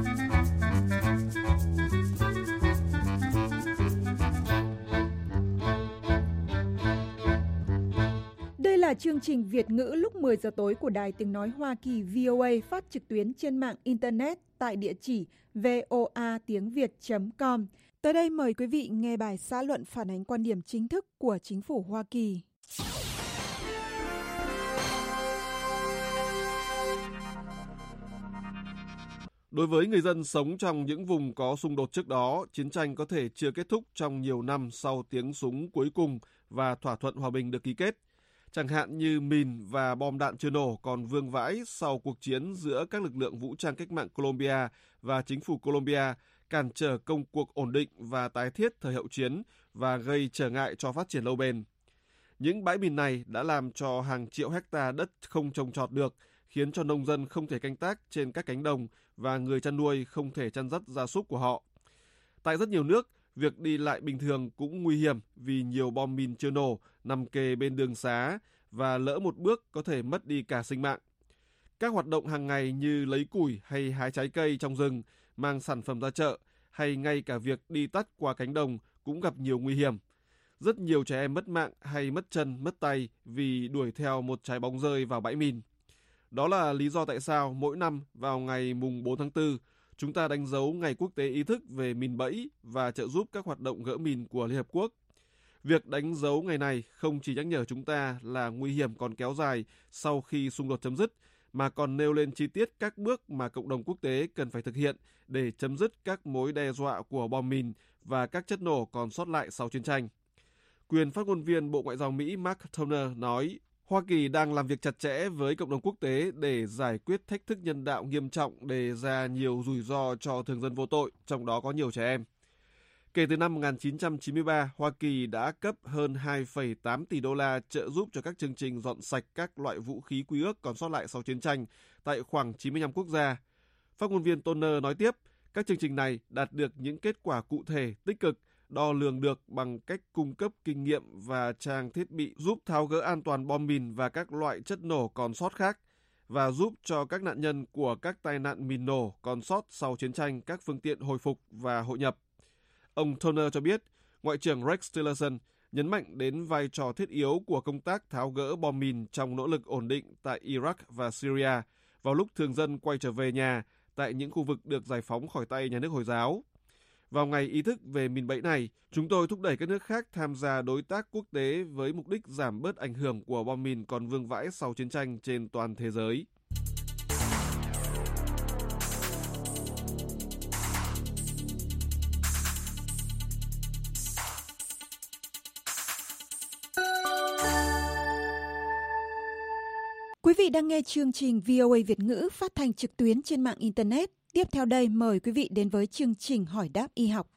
Đây là chương trình Việt ngữ lúc 10 giờ tối của Đài Tiếng Nói Hoa Kỳ VOA phát trực tuyến trên mạng Internet tại địa chỉ voatiengviet.com. Tới đây mời quý vị nghe bài xã luận phản ánh quan điểm chính thức của chính phủ Hoa Kỳ. Đối với người dân sống trong những vùng có xung đột trước đó, chiến tranh có thể chưa kết thúc trong nhiều năm sau tiếng súng cuối cùng và thỏa thuận hòa bình được ký kết. Chẳng hạn như mìn và bom đạn chưa nổ còn vương vãi sau cuộc chiến giữa các lực lượng vũ trang cách mạng Colombia và chính phủ Colombia, cản trở công cuộc ổn định và tái thiết thời hậu chiến và gây trở ngại cho phát triển lâu bền. Những bãi mìn này đã làm cho hàng triệu hecta đất không trồng trọt được, khiến cho nông dân không thể canh tác trên các cánh đồng và người chăn nuôi không thể chăn dắt gia súc của họ. Tại rất nhiều nước, việc đi lại bình thường cũng nguy hiểm vì nhiều bom mìn chưa nổ nằm kề bên đường xá và lỡ một bước có thể mất đi cả sinh mạng. Các hoạt động hàng ngày như lấy củi hay hái trái cây trong rừng, mang sản phẩm ra chợ hay ngay cả việc đi tắt qua cánh đồng cũng gặp nhiều nguy hiểm. Rất nhiều trẻ em mất mạng hay mất chân, mất tay vì đuổi theo một trái bóng rơi vào bãi mìn. Đó là lý do tại sao mỗi năm vào ngày mùng 4 tháng 4, chúng ta đánh dấu Ngày Quốc tế Ý thức về mìn bẫy và trợ giúp các hoạt động gỡ mìn của Liên Hợp Quốc. Việc đánh dấu ngày này không chỉ nhắc nhở chúng ta là nguy hiểm còn kéo dài sau khi xung đột chấm dứt, mà còn nêu lên chi tiết các bước mà cộng đồng quốc tế cần phải thực hiện để chấm dứt các mối đe dọa của bom mìn và các chất nổ còn sót lại sau chiến tranh. Quyền phát ngôn viên Bộ Ngoại giao Mỹ Mark Toner nói, Hoa Kỳ đang làm việc chặt chẽ với cộng đồng quốc tế để giải quyết thách thức nhân đạo nghiêm trọng đề ra nhiều rủi ro cho thường dân vô tội, trong đó có nhiều trẻ em. Kể từ năm 1993, Hoa Kỳ đã cấp hơn 2,8 tỷ đô la trợ giúp cho các chương trình dọn sạch các loại vũ khí quy ước còn sót lại sau chiến tranh tại khoảng 95 quốc gia. Phát ngôn viên Toner nói tiếp, các chương trình này đạt được những kết quả cụ thể, tích cực, đo lường được bằng cách cung cấp kinh nghiệm và trang thiết bị giúp tháo gỡ an toàn bom mìn và các loại chất nổ còn sót khác, và giúp cho các nạn nhân của các tai nạn mìn nổ còn sót sau chiến tranh các phương tiện hồi phục và hội nhập. Ông Toner cho biết, Ngoại trưởng Rex Tillerson nhấn mạnh đến vai trò thiết yếu của công tác tháo gỡ bom mìn trong nỗ lực ổn định tại Iraq và Syria vào lúc thường dân quay trở về nhà tại những khu vực được giải phóng khỏi tay nhà nước Hồi giáo. Vào ngày ý thức về mìn bẫy này, chúng tôi thúc đẩy các nước khác tham gia đối tác quốc tế với mục đích giảm bớt ảnh hưởng của bom mìn còn vương vãi sau chiến tranh trên toàn thế giới. Quý vị đang nghe chương trình VOA Việt ngữ phát thanh trực tuyến trên mạng Internet. Tiếp theo đây, mời quý vị đến với chương trình Hỏi đáp y học.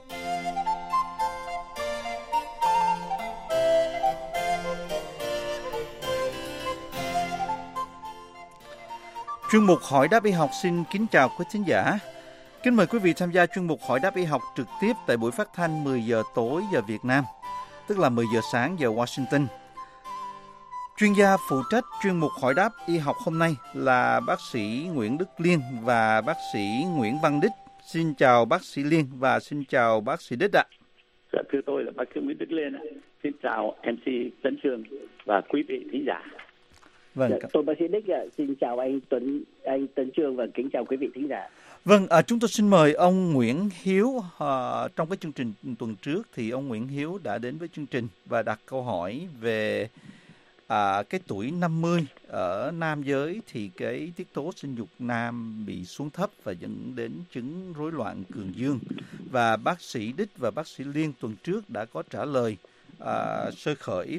Chuyên mục Hỏi đáp y học xin kính chào quý thính giả. Kính mời quý vị tham gia chuyên mục Hỏi đáp y học trực tiếp tại buổi phát thanh 10 giờ tối giờ Việt Nam, tức là 10 giờ sáng giờ Washington. Chuyên gia phụ trách chuyên mục Hỏi đáp y học hôm nay là bác sĩ Nguyễn Đức Liên và bác sĩ Nguyễn Văn Đích. Xin chào bác sĩ Liên và xin chào bác sĩ Đích ạ. Thưa tôi là bác sĩ Nguyễn Đức Liên. Xin chào MC Tấn Trường và quý vị thính giả. Vâng, tôi bác sĩ Đích ạ. Xin chào anh Tấn Trường và kính chào quý vị thính giả. Vâng, chúng tôi xin mời ông Nguyễn Hiếu. Trong cái chương trình tuần trước thì ông Nguyễn Hiếu đã đến với chương trình và đặt câu hỏi về cái tuổi 50 ở nam giới thì cái tiết tố sinh dục nam bị xuống thấp và dẫn đến chứng rối loạn cường dương. Và bác sĩ Đích và bác sĩ Liên tuần trước đã có trả lời sơ khởi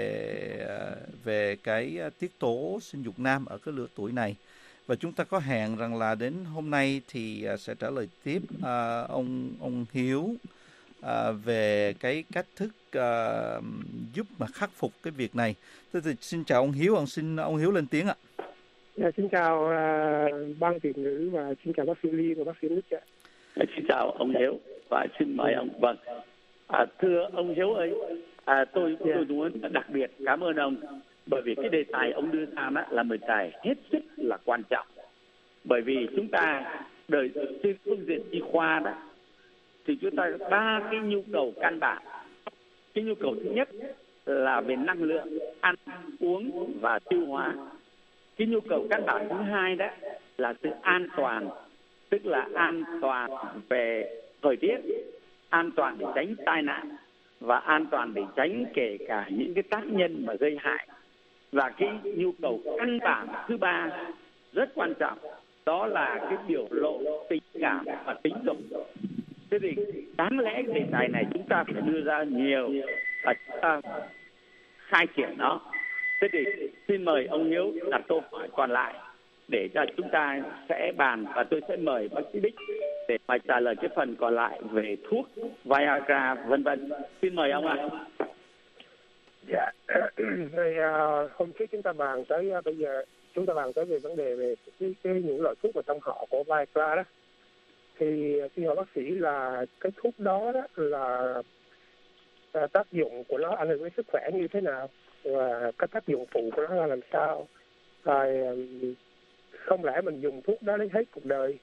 về cái tiết tố sinh dục nam ở cái lứa tuổi này. Và chúng ta có hẹn rằng là đến hôm nay thì sẽ trả lời tiếp ông Hiếu về cái cách thức giúp mà khắc phục cái việc này. Thì xin chào ông Hiếu, xin ông Hiếu lên tiếng ạ. Xin chào ban Việt ngữ và xin chào bác sĩ Liên và bác sĩ Đích ạ. Xin chào ông Hiếu và xin mời ông. Vâng, thưa ông Hiếu ơi, tôi muốn đặc biệt cảm ơn ông bởi vì cái đề tài ông đưa ra đó là một đề tài hết sức là quan trọng. Bởi vì chúng ta đời trên phương diện y khoa đó thì chúng ta có 3 cái nhu cầu căn bản. Cái nhu cầu thứ nhất là về năng lượng, ăn, uống và tiêu hóa. Cái nhu cầu căn bản thứ hai đó là sự an toàn, tức là an toàn về thời tiết, an toàn để tránh tai nạn và an toàn để tránh kể cả những cái tác nhân mà gây hại. Và cái nhu cầu căn bản thứ ba rất quan trọng, đó là cái biểu lộ tình cảm và tính dục. Thế thì đáng lẽ đề tài này chúng ta phải đưa ra nhiều và chúng ta khai triển nó. Thế thì xin mời ông Hiếu đặt câu hỏi còn lại để cho chúng ta sẽ bàn và tôi sẽ mời bác sĩ Đích để mà trả lời cái phần còn lại về thuốc, Viagra, vân vân. Xin mời ông ạ. Dạ, hôm trước chúng ta bàn tới bây giờ chúng ta bàn tới về vấn đề về những loại thuốc và trong họ của Viagra đó. Thì xin hỏi bác sĩ là cái thuốc đó là tác dụng của nó ảnh hưởng đến sức khỏe như thế nào và các tác dụng phụ của nó là làm sao? Rồi không lẽ mình dùng thuốc đó đến hết cuộc đời?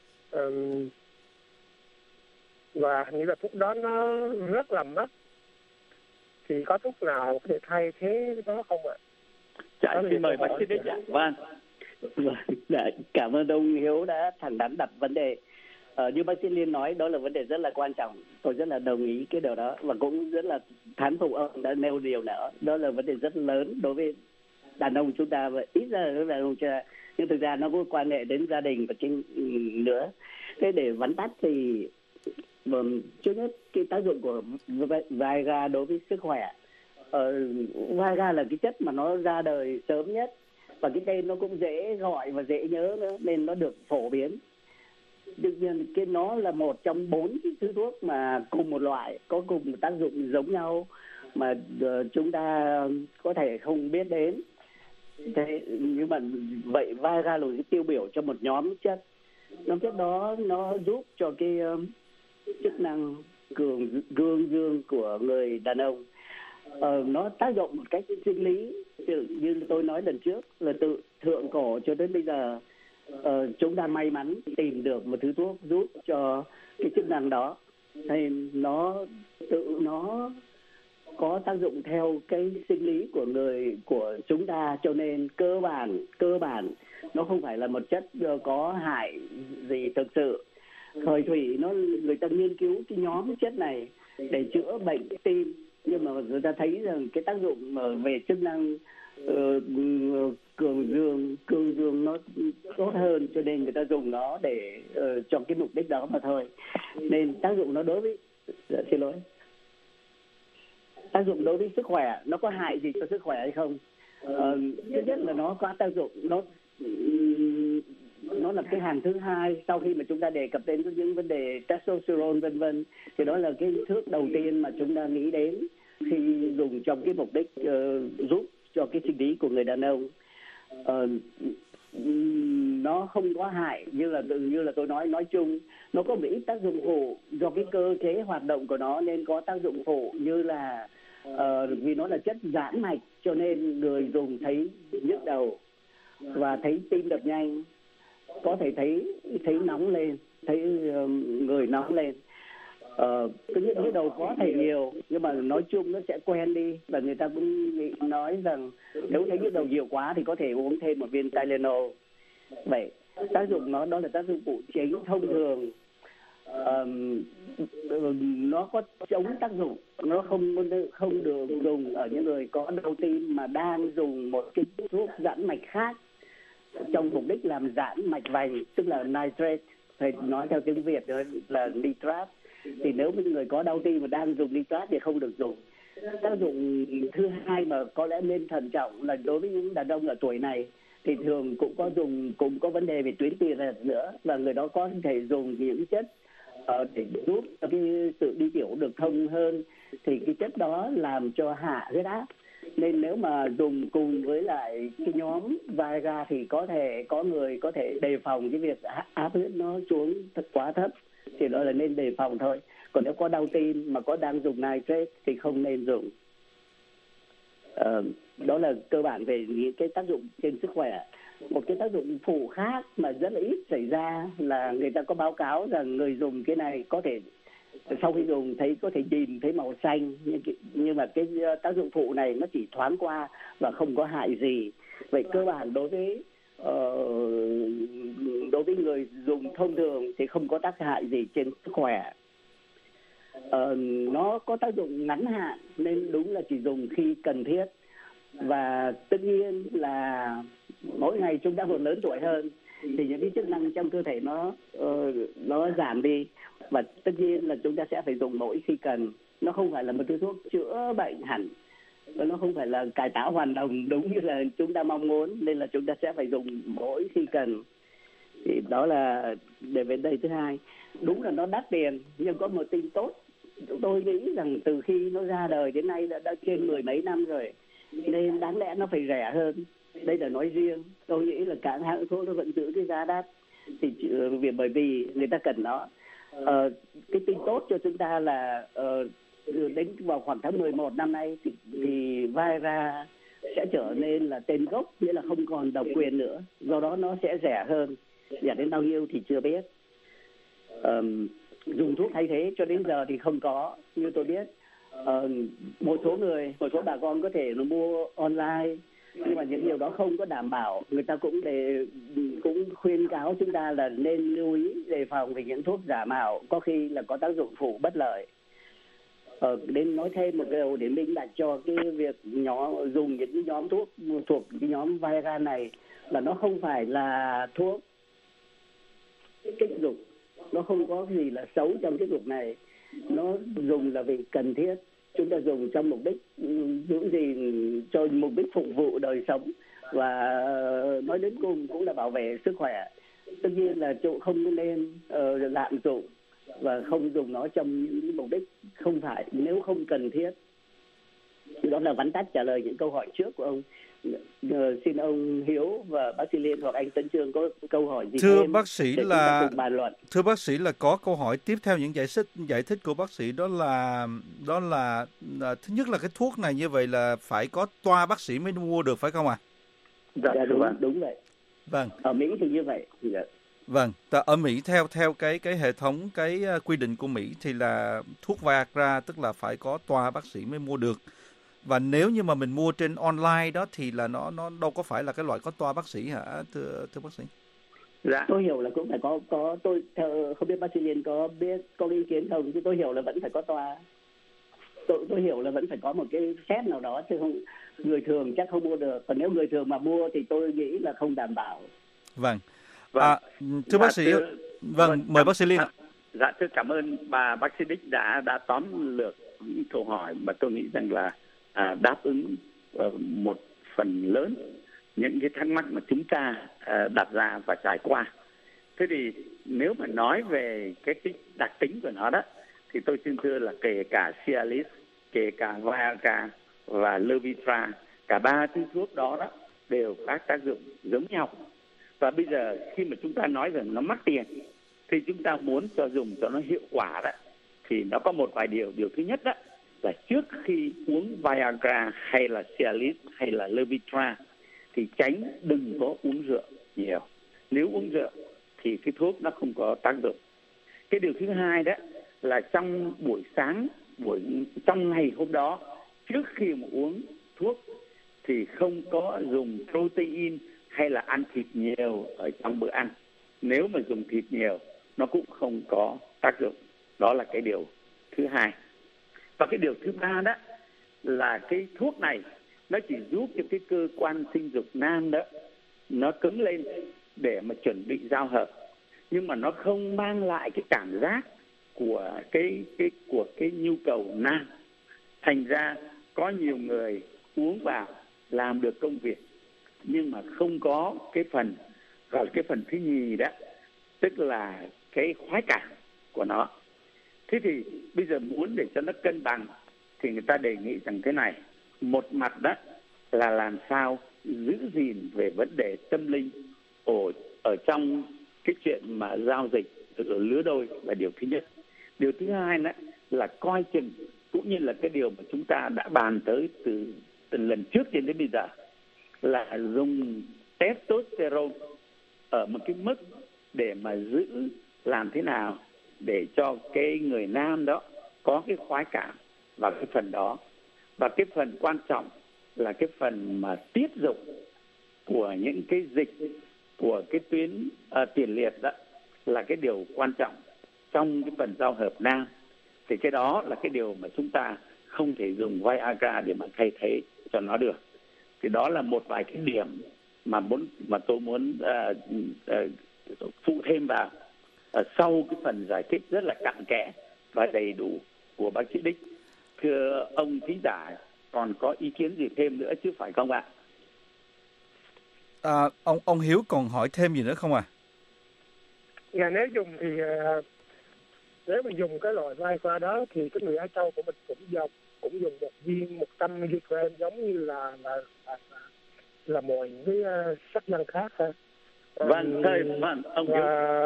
Và hình như là thuốc đó nó rất là mắc. Thì có thuốc nào có thể thay thế đó không ạ? Dạ, xin mời bác sĩ Đích ạ. Vâng. Cảm ơn ông Hiếu đã thẳng thắn đặt vấn đề. Như bác sĩ Liên nói, đó là vấn đề rất là quan trọng. Tôi rất là đồng ý cái điều đó và cũng rất là thán phục ông đã nêu điều nữa. Đó là vấn đề rất lớn đối với đàn ông chúng ta và ít ra đối với đàn ông chúng ta. Nhưng thực ra nó có quan hệ đến gia đình và trên nữa. Thế để vắn tắt thì trước hết cái tác dụng của Viagra đối với sức khỏe. Viagra là cái chất mà nó ra đời sớm nhất và cái tên nó cũng dễ gọi và dễ nhớ nữa nên nó được phổ biến. Đương nhiên cái nó là một trong 4 cái thứ thuốc mà cùng một loại, có cùng một tác dụng giống nhau mà chúng ta có thể không biết đến. Thế nhưng mà vậy Viagra là cái tiêu biểu cho một nhóm chất. Nhóm chất đó nó giúp cho cái chức năng cương dương của người đàn ông. Nó tác dụng một cách sinh lý, như tôi nói lần trước là từ thượng cổ cho đến bây giờ chúng ta may mắn tìm được một thứ thuốc giúp cho cái chức năng đó. Thì nó có tác dụng theo cái sinh lý của chúng ta, cho nên cơ bản nó không phải là một chất có hại gì thực sự. Thời thủy người ta nghiên cứu cái nhóm chất này để chữa bệnh tim, nhưng mà người ta thấy rằng cái tác dụng về chức năng cường dương nó tốt hơn, cho nên người ta dùng nó để cho cái mục đích đó mà thôi. Nên tác dụng nó đối với tác dụng đối với sức khỏe, nó có hại gì cho sức khỏe hay không? Thứ nhất là nó có tác dụng, nó là cái hàng thứ hai sau khi mà chúng ta đề cập đến những vấn đề testosterone vân vân, thì đó là cái thước đầu tiên mà chúng ta nghĩ đến khi dùng trong cái mục đích giúp cho cái sinh lý của người đàn ông. Nó không có hại như là tôi nói chung, nó có một ít tác dụng phụ do cái cơ chế hoạt động của nó nên có tác dụng phụ, như là vì nó là chất giãn mạch cho nên người dùng thấy nhức đầu và thấy tim đập nhanh, có thể thấy nóng lên, thấy người nóng lên. Cái nhức đầu có thể nhiều, nhưng mà nói chung nó sẽ quen đi, và người ta cũng nói rằng nếu thấy nhức đầu nhiều quá thì có thể uống thêm một viên Tylenol. Vậy tác dụng đó là tác dụng phụ chính. Thông thường nó có chống tác dụng, nó không được dùng ở những người có đau tim mà đang dùng một cái thuốc giãn mạch khác trong mục đích làm giãn mạch vành, tức là nitrate, thầy nói theo tiếng Việt là nitrat. Thì nếu những người có đau tim mà đang dùng nitrat thì không được dùng. Tác dụng thứ hai mà có lẽ nên thận trọng là đối với những đàn ông ở tuổi này thì thường cũng có vấn đề về tuyến tiền nữa, và người đó có thể dùng những chất để giúp cho cái sự đi tiểu được thông hơn, thì cái chất đó làm cho hạ huyết áp. Nên nếu mà dùng cùng với lại cái nhóm Viagra thì có người có thể đề phòng cái việc áp huyết nó xuống quá thấp, thì đó là nên đề phòng thôi. Còn nếu có đau tim mà có đang dùng nitrate thì không nên dùng. Đó là cơ bản về những cái tác dụng trên sức khỏe. Một cái tác dụng phụ khác mà rất là ít xảy ra là người ta có báo cáo rằng người dùng cái này có thể sau khi dùng có thể nhìn thấy màu xanh, nhưng mà cái tác dụng phụ này nó chỉ thoáng qua và không có hại gì. Vậy cơ bản đối với người dùng thông thường thì không có tác hại gì trên sức khỏe. Nó có tác dụng ngắn hạn nên đúng là chỉ dùng khi cần thiết, và tất nhiên là mỗi ngày chúng ta một lớn tuổi hơn thì những cái chức năng trong cơ thể nó giảm đi, và tất nhiên là chúng ta sẽ phải dùng mỗi khi cần. Nó không phải là một thứ thuốc chữa bệnh hẳn, nó không phải là cải tạo hoàn đồng đúng như là chúng ta mong muốn, nên là chúng ta sẽ phải dùng mỗi khi cần. Thì đó là để vấn đề thứ hai. Đúng là nó đắt tiền, nhưng có một tin tốt. Tôi nghĩ rằng từ khi nó ra đời đến nay đã trên 10 mấy năm rồi, nên đáng lẽ nó phải rẻ hơn. Đây là nói riêng, tôi nghĩ là cả hãng thuốc nó vẫn giữ cái giá đắt, thì bởi vì người ta cần nó. Cái tin tốt cho chúng ta là đến vào khoảng tháng 11 năm nay thì Viagra sẽ trở nên là tên gốc, nghĩa là không còn độc quyền nữa, do đó nó sẽ rẻ hơn. Rẻ đến bao nhiêu thì chưa biết. Dùng thuốc thay thế cho đến giờ thì không có, như tôi biết. Một số bà con có thể nó mua online, nhưng mà những điều đó không có đảm bảo. Người ta cũng khuyên cáo chúng ta là nên lưu ý đề phòng về những thuốc giả mạo, có khi là có tác dụng phụ bất lợi. Đến nói thêm một điều để minh bạch cho cái việc dùng những cái nhóm thuốc thuộc cái nhóm Viagra này, là nó không phải là thuốc kích dục, nó không có gì là xấu trong kích dục này. Nó dùng là vì cần thiết, chúng ta dùng trong mục đích giữ gìn cho mục đích phục vụ đời sống, và nói đến cùng cũng là bảo vệ sức khỏe. tất nhiên là chỗ không nên lạm dụng và không dùng nó trong những mục đích không phải, nếu không cần thiết. Đó là vắn tắt trả lời những câu hỏi trước của ông. Xin ông Hiếu và bác sĩ Liên hoặc anh Tấn Chương có câu hỏi gì thưa thêm bác sĩ để chúng ta là cùng bàn luận. Thưa bác sĩ là có câu hỏi tiếp theo những giải thích của bác sĩ, đó là thứ nhất là cái thuốc này như vậy là phải có toa bác sĩ mới mua được phải không ạ? Dạ đúng vậy. Vâng. Ở Mỹ thì như vậy. Dạ. Vâng, ở Mỹ theo cái hệ thống cái quy định của Mỹ thì là thuốc Viagra tức là phải có toa bác sĩ mới mua được. Và nếu như mà mình mua trên online đó thì là nó đâu có phải là cái loại có toa bác sĩ hả thưa bác sĩ? Dạ. Tôi hiểu là cũng phải có tôi theo, không biết bác sĩ Liên có ý kiến không, chứ tôi hiểu là vẫn phải có toa. Tôi hiểu là vẫn phải có một cái set nào đó, chứ không người thường chắc không mua được. Còn nếu người thường mà mua thì tôi nghĩ là không đảm bảo. Vâng. Thưa bác sĩ, mời bác sĩ Liên ạ. Dạ thưa, cảm ơn bác sĩ Đích đã tóm lược những câu hỏi mà tôi nghĩ rằng là đáp ứng một phần lớn những cái thắc mắc mà chúng ta đặt ra và trải qua. Thế thì nếu mà nói về cái đặc tính của nó đó, thì tôi xin thưa là kể cả Cialis, kể cả Viagra và Levitra, cả ba thứ thuốc đó đều có tác dụng giống nhau. Và bây giờ khi mà chúng ta nói rằng nó mắc tiền, thì chúng ta muốn dùng cho nó hiệu quả đó, thì nó có một vài điều. Điều thứ nhất đó là trước khi uống Viagra hay là Cialis hay là Levitra thì đừng có uống rượu nhiều. Nếu uống rượu thì cái thuốc nó không có tác dụng. Cái điều thứ hai đó là trong buổi sáng, trong ngày hôm đó, trước khi mà uống thuốc thì không có dùng protein hay là ăn thịt nhiều ở trong bữa ăn. Nếu mà dùng thịt nhiều nó cũng không có tác dụng. Đó là cái điều thứ hai. Và cái điều thứ ba đó là cái thuốc này nó chỉ giúp cho cái cơ quan sinh dục nam đó nó cứng lên để mà chuẩn bị giao hợp, nhưng mà nó không mang lại cái cảm giác của cái nhu cầu nam. Thành ra có nhiều người uống vào làm được công việc nhưng mà không có cái phần gọi là cái phần thứ nhì đó, tức là cái khoái cảm của nó. Thế thì bây giờ muốn để cho nó cân bằng thì người ta đề nghị rằng thế này: một mặt đó là làm sao giữ gìn về vấn đề tâm linh ở trong cái chuyện mà giao dịch ở lứa đôi là điều thứ nhất. Điều thứ hai đó là coi chừng, cũng như là cái điều mà chúng ta đã bàn tới từ lần trước cho đến bây giờ, là dùng testosterone ở một cái mức để mà giữ làm thế nào để cho cái người nam đó có cái khoái cảm vào cái phần đó. Và cái phần quan trọng là cái phần mà tiết dục của những cái dịch của cái tuyến tiền liệt đó là cái điều quan trọng trong cái phần giao hợp nam. Thì cái đó là cái điều mà chúng ta không thể dùng Viagra để mà thay thế cho nó được. Thì đó là một vài cái điểm mà tôi muốn phụ thêm vào sau cái phần giải thích rất là cặn kẽ và đầy đủ của bác sĩ Đích. Thưa ông thính giả, còn có ý kiến gì thêm nữa chứ phải không ạ? Ông Hiếu còn hỏi thêm gì nữa không ạ? Dạ, nếu dùng thì nếu mà dùng cái loại Viagra đó thì cái người Á Châu của mình cũng dùng một viên 100 mg giống như là mọi những cái sắc nhân khác ha. Vâng, ông Hiếu.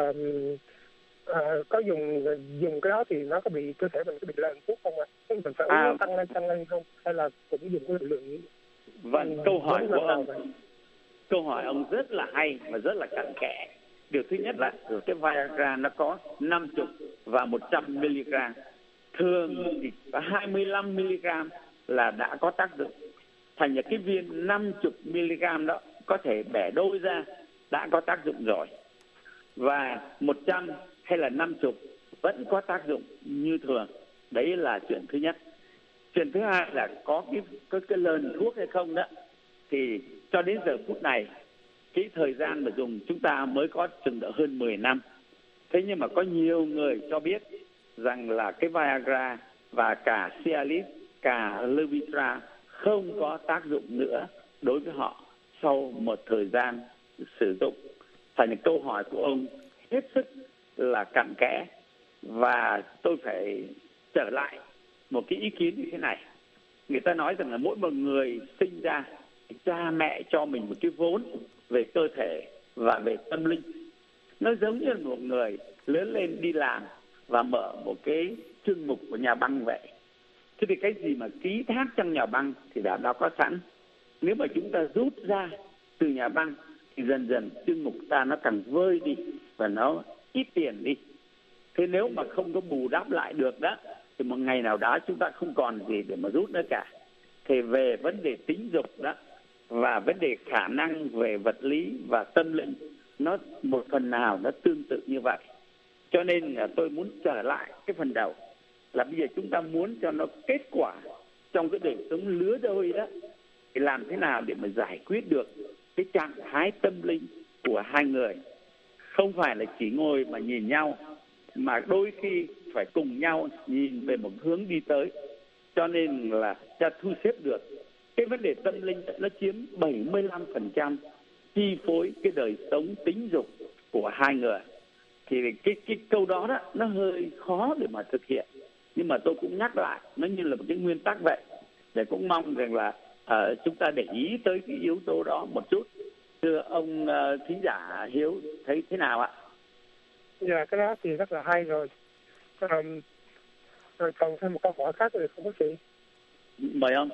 Có dùng cái đó thì nó có bị cơ thể mình có bị lên thuốc không ạ? Mình phải uống tăng lên không? Hay là cũng dùng cái lượng như? Vâng, câu hỏi ông rất là hay và rất là cặn kẽ. Điều thứ nhất là cái Viagra nó có 50 và 100 mg. Thường thì có 25 mg là đã có tác dụng. Thành ra cái viên 50 mg đó có thể bẻ đôi ra đã có tác dụng rồi. Và 100 hay là 50 vẫn có tác dụng như thường. Đấy là chuyện thứ nhất. Chuyện thứ hai là có cái lần thuốc hay không đó. Thì cho đến giờ phút này, cái thời gian mà dùng chúng ta mới có chừng độ hơn 10 năm. Thế nhưng mà có nhiều người cho biết rằng là cái Viagra và cả Cialis, cả Levitra không có tác dụng nữa đối với họ sau một thời gian sử dụng. thành là câu hỏi của ông hết sức là cặn kẽ, và tôi phải trở lại một cái ý kiến như thế này. Người ta nói rằng là mỗi một người sinh ra, cha mẹ cho mình một cái vốn về cơ thể và về tâm linh. Nó giống như một người lớn lên đi làm và mở một cái chương mục của nhà băng vậy. Thế thì cái gì mà ký thác trong nhà băng thì đã có sẵn. Nếu mà chúng ta rút ra từ nhà băng thì dần dần chương mục ta nó càng vơi đi và nó ít tiền đi. Thế nếu mà không có bù đắp lại được đó thì một ngày nào đó chúng ta không còn gì để mà rút nữa cả. Thì về vấn đề tính dục đó và vấn đề khả năng về vật lý và tâm linh, nó một phần nào nó tương tự như vậy. Cho nên là tôi muốn trở lại cái phần đầu là bây giờ chúng ta muốn cho nó kết quả trong cái đời sống lứa đôi đó, thì làm thế nào để mà giải quyết được cái trạng thái tâm linh của hai người. Không phải là chỉ ngồi mà nhìn nhau, mà đôi khi phải cùng nhau nhìn về một hướng đi tới. Cho nên là ta thu xếp được cái vấn đề tâm linh, nó chiếm 75% chi phối cái đời sống tính dục của hai người. Thì cái câu đó đó nó hơi khó để mà thực hiện, nhưng mà tôi cũng nhắc lại nó như là một cái nguyên tắc vậy, để cũng mong rằng là chúng ta để ý tới cái yếu tố đó một chút. Thưa ông thính giả Hiếu thấy thế nào ạ? Dạ, cái đó thì rất là hay rồi. Rồi còn thêm một câu hỏi khác thì không có gì. Mời ông.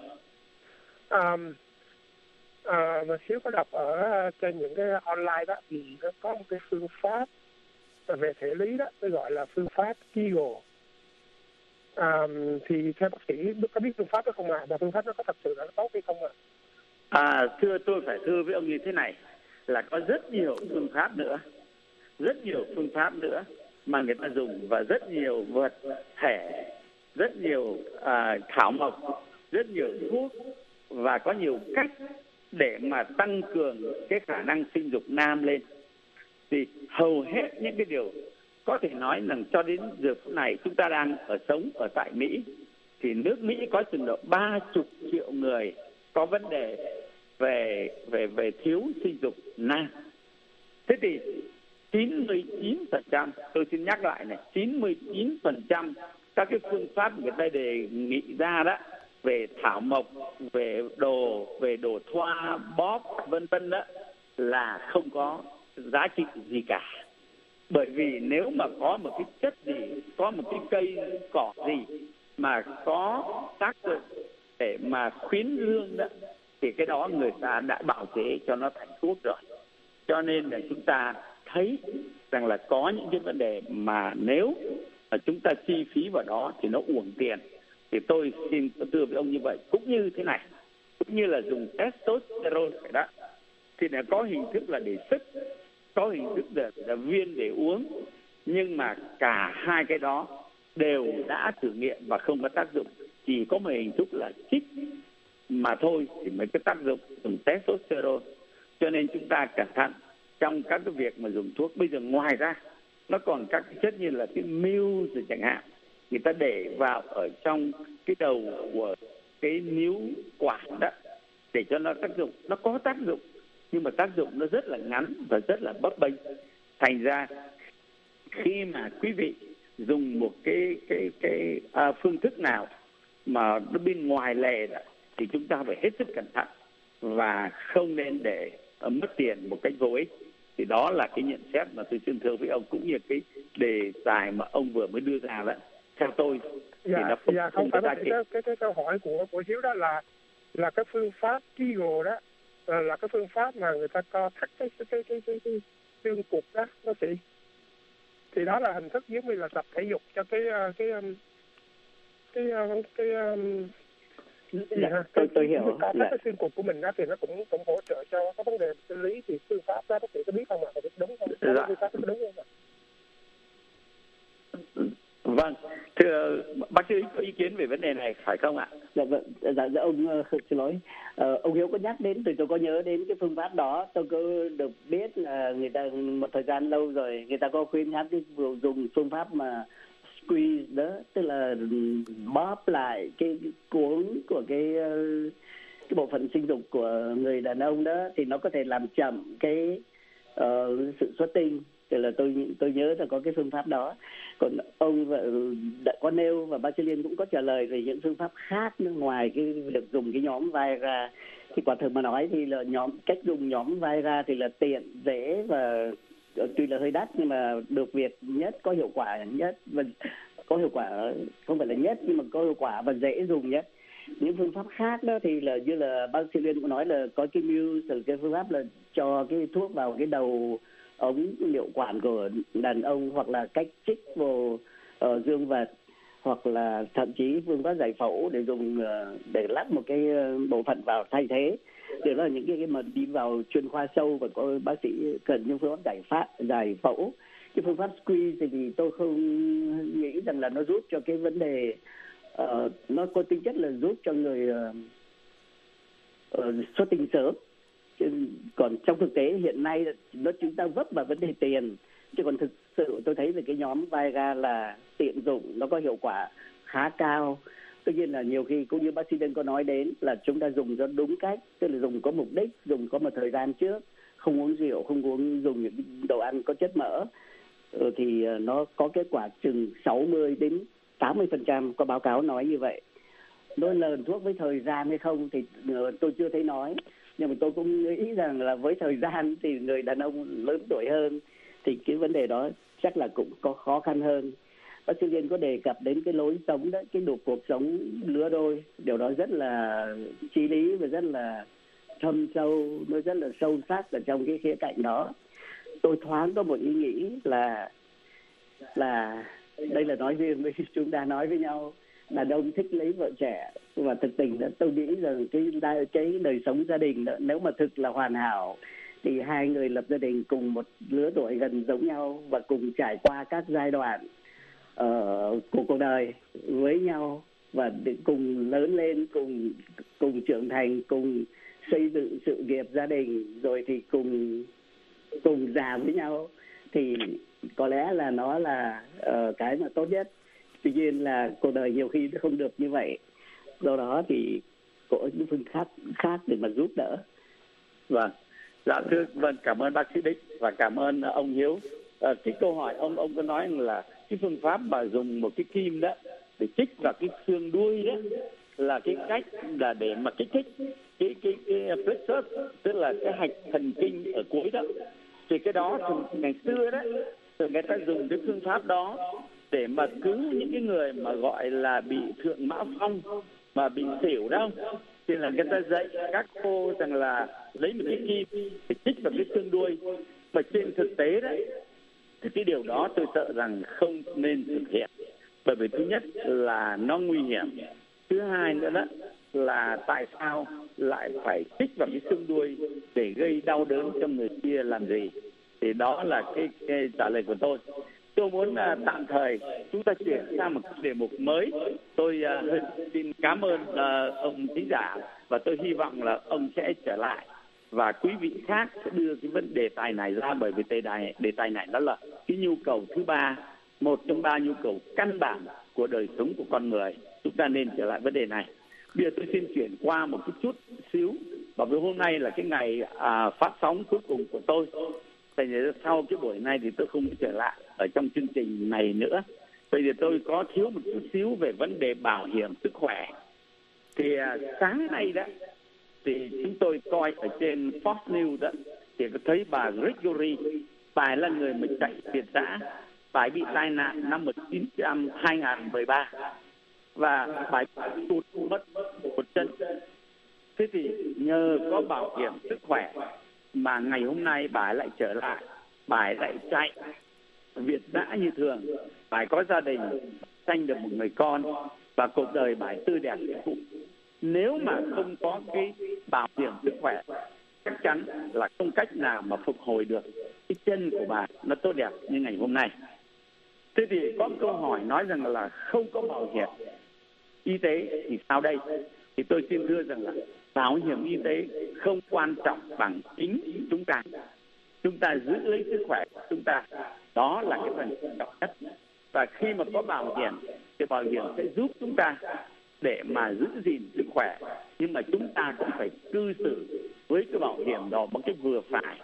Mà Hiếu có đọc ở trên những cái online đó thì nó có một cái phương pháp về thể lý đó, tôi gọi là phương pháp Kegel. Thì theo bác sĩ có biết phương pháp đó không ạ? Và phương pháp đó có thật sự là nó tốt hay không ạ? Thưa, tôi phải thưa với ông như thế này, là có rất nhiều phương pháp nữa mà người ta dùng, và rất nhiều vật thể, rất nhiều thảo mộc, rất nhiều thuốc, và có nhiều cách để mà tăng cường cái khả năng sinh dục nam lên. Thì hầu hết những cái điều có thể nói rằng cho đến giờ phút này chúng ta đang sống ở tại Mỹ, thì nước Mỹ có chừng độ 30 triệu người có vấn đề về thiếu sinh dục nam. Thế thì 99%, tôi xin nhắc lại này, 99% các cái phương pháp người ta đề nghị ra đó, về thảo mộc, về đồ thoa bóp vân vân đó, là không có giá trị gì cả. Bởi vì nếu mà có một cái chất gì, có một cái cây cỏ gì mà có tác dụng để mà khuyến lương đó, thì cái đó người ta đã bào chế cho nó thành thuốc rồi. Cho nên là chúng ta thấy rằng là có những cái vấn đề mà nếu mà chúng ta chi phí vào đó thì nó uổng tiền. Thì tôi xin thưa với ông như vậy, cũng như thế này, cũng như là dùng testosterone vậy đó, thì là có hình thức là để sức, có hình thức là viên để uống, nhưng mà cả hai cái đó đều đã thử nghiệm và không có tác dụng. Chỉ có một hình thức là chích mà thôi thì mới có tác dụng, dùng testosterone. Cho nên chúng ta cẩn thận trong các cái việc mà dùng thuốc. Bây giờ ngoài ra nó còn các cái chất như là cái mưu rồi chẳng hạn, người ta để vào ở trong cái đầu của cái níu quản đó để cho nó tác dụng. Nó có tác dụng nhưng mà tác dụng nó rất là ngắn và rất là bấp bênh. Thành ra khi mà quý vị dùng một cái phương thức nào mà nó bên ngoài lề đó, thì chúng ta phải hết sức cẩn thận và không nên để mất tiền một cách vô ích. Thì đó là cái nhận xét mà tôi xin thưa với ông, cũng như cái đề tài mà ông vừa mới đưa ra đó. Theo tôi thì nó không có giá trị. Cái câu hỏi của Hiếu đó là cái phương pháp Kegel đó, là cái phương pháp mà người ta co thắt cái xương cụt đó, nó thì đó là hình thức giống như là tập thể dục cho tôi hiểu. Co thắt cái xương cụt của mình đó thì nó cũng hỗ trợ cho cái vấn đề sinh lý. Thì phương pháp đó bác sĩ có biết không ạ? Đúng không? Phương pháp đúng không ạ? Vâng, thưa bác sĩ có ý kiến về vấn đề này phải không ạ? Dạ vâng, dạ ông xin lỗi. Ông Hiếu có nhắc đến, tôi có nhớ đến cái phương pháp đó. Tôi có được biết là người ta một thời gian lâu rồi người ta có khuyên nhắc cái dùng phương pháp mà squeeze đó, tức là bóp lại cái cuống của cái bộ phận sinh dục của người đàn ông đó, thì nó có thể làm chậm cái sự xuất tinh. Thì là tôi nhớ là có cái phương pháp đó. Còn ông đã có nêu và bác sĩ Liên cũng có trả lời về những phương pháp khác nữa ngoài cái việc dùng cái nhóm Viagra. Thì quả thực mà nói thì là cách dùng nhóm Viagra thì là tiện, dễ và tuy là hơi đắt nhưng mà được việc nhất, có hiệu quả nhất, và có hiệu quả không phải là nhất nhưng mà có hiệu quả và dễ dùng nhất. Những phương pháp khác đó thì là như là bác sĩ Liên cũng nói là có cái Muse, cái phương pháp là cho cái thuốc vào cái đầu ống niệu quản của đàn ông, hoặc là cách chích vào dương vật, hoặc là thậm chí phương pháp giải phẫu để dùng để lắp một cái bộ phận vào thay thế. Điều đó là những cái mà đi vào chuyên khoa sâu và có bác sĩ cần những phương pháp giải phẫu. Cái phương pháp squeeze thì tôi không nghĩ rằng là nó giúp cho cái vấn đề, nó có tính chất là giúp cho người xuất tinh sớm. Còn trong thực tế hiện nay chúng ta vấp vào vấn đề tiền, chứ còn thực sự tôi thấy là cái nhóm Viagra là tiện dụng, nó có hiệu quả khá cao. Tuy nhiên là nhiều khi cũng như bác sĩ Đinh có nói đến là chúng ta dùng cho đúng cách, tức là dùng có mục đích, dùng có một thời gian trước, không uống rượu, không dùng những đồ ăn có chất mỡ, thì nó có kết quả chừng 60 đến 80%, có báo cáo nói như vậy. Nói lờn thuốc với thời gian hay không thì tôi chưa thấy nói, nhưng mà tôi cũng nghĩ rằng là với thời gian thì người đàn ông lớn tuổi hơn thì cái vấn đề đó chắc là cũng có khó khăn hơn. Bác sĩ Liên có đề cập đến cái lối sống đó, cái cuộc sống lứa đôi, điều đó rất là chí lý và rất là thâm sâu, nó rất là sâu sắc ở trong cái khía cạnh đó. Tôi thoáng có một ý nghĩ là đây là nói riêng với chúng ta nói với nhau, đàn ông thích lấy vợ trẻ, và thực tình là tôi nghĩ rằng cái đời sống gia đình đó, nếu mà thực là hoàn hảo thì hai người lập gia đình cùng một lứa tuổi gần giống nhau và cùng trải qua các giai đoạn của cuộc đời với nhau và cùng lớn lên, cùng trưởng thành, cùng xây dựng sự nghiệp gia đình, rồi thì cùng già với nhau, thì có lẽ là nó là cái mà tốt nhất. Tuy nhiên là cuộc đời nhiều khi nó không được như vậy, do đó thì có những phương pháp khác để mà giúp đỡ. Vâng, vâng, cảm ơn bác sĩ Đích và cảm ơn ông Hiếu. Cái câu hỏi ông có nói là cái phương pháp mà dùng một cái kim đó để chích vào cái xương đuôi đó là cái cách là để mà kích thích cái plexus, tức là cái hạch thần kinh ở cuối đó. Thì cái đó thì ngày xưa đó thì người ta dùng cái phương pháp đó để mà cứu những cái người mà gọi là bị thượng mã phong, mà bị xỉu đó. Thì là người ta dạy các cô rằng là lấy một cái kim để chích vào cái xương đuôi. Mà trên thực tế đấy thì cái điều đó tôi sợ rằng không nên thực hiện, bởi vì thứ nhất là nó nguy hiểm, thứ hai nữa đó là tại sao lại phải chích vào cái xương đuôi để gây đau đớn cho người kia làm gì. Thì đó là cái trả lời của tôi. Tôi muốn tạm thời chúng ta chuyển sang một đề mục mới. Tôi xin cảm ơn ông thính giả, và tôi hy vọng là ông sẽ trở lại và quý vị khác sẽ đưa cái vấn đề tài này ra, bởi vì đề tài này đó là cái nhu cầu thứ ba, một trong ba nhu cầu căn bản của đời sống của con người. Chúng ta nên trở lại vấn đề này. Bây giờ tôi xin chuyển qua một cái chút xíu, bởi vì hôm nay là cái ngày phát sóng cuối cùng của tôi. Tại vì sau cái buổi này thì tôi không trở lại ở trong chương trình này nữa. Bây giờ tôi có thiếu một chút xíu về vấn đề bảo hiểm sức khỏe. Thì sáng nay đó thì chúng tôi coi ở trên Fox News đó thì có thấy bà Gregory, bà là người mà chạy Việt Dã, bà bị tai nạn năm 2013 và bà tụt mất một chân. Thế thì nhờ có bảo hiểm sức khỏe mà ngày hôm nay bà lại trở lại, bà lại chạy Việt Dã như thường. Bà có gia đình, sanh được một người con và cuộc đời bà tươi đẹp hạnh phúc. Nếu mà không có cái bảo hiểm sức khỏe, chắc chắn là không cách nào mà phục hồi được cái chân của bà nó tốt đẹp như ngày hôm nay. Thế thì có câu hỏi nói rằng là không có bảo hiểm y tế thì sao đây? Thì tôi xin thưa rằng là bảo hiểm y tế không quan trọng bằng chính chúng ta. Chúng ta giữ lấy sức khỏe của chúng ta, đó là cái phần quan trọng nhất. Và khi mà có bảo hiểm thì bảo hiểm sẽ giúp chúng ta để mà giữ gìn sức khỏe, nhưng mà chúng ta cũng phải cư xử với cái bảo hiểm đó một cách vừa phải.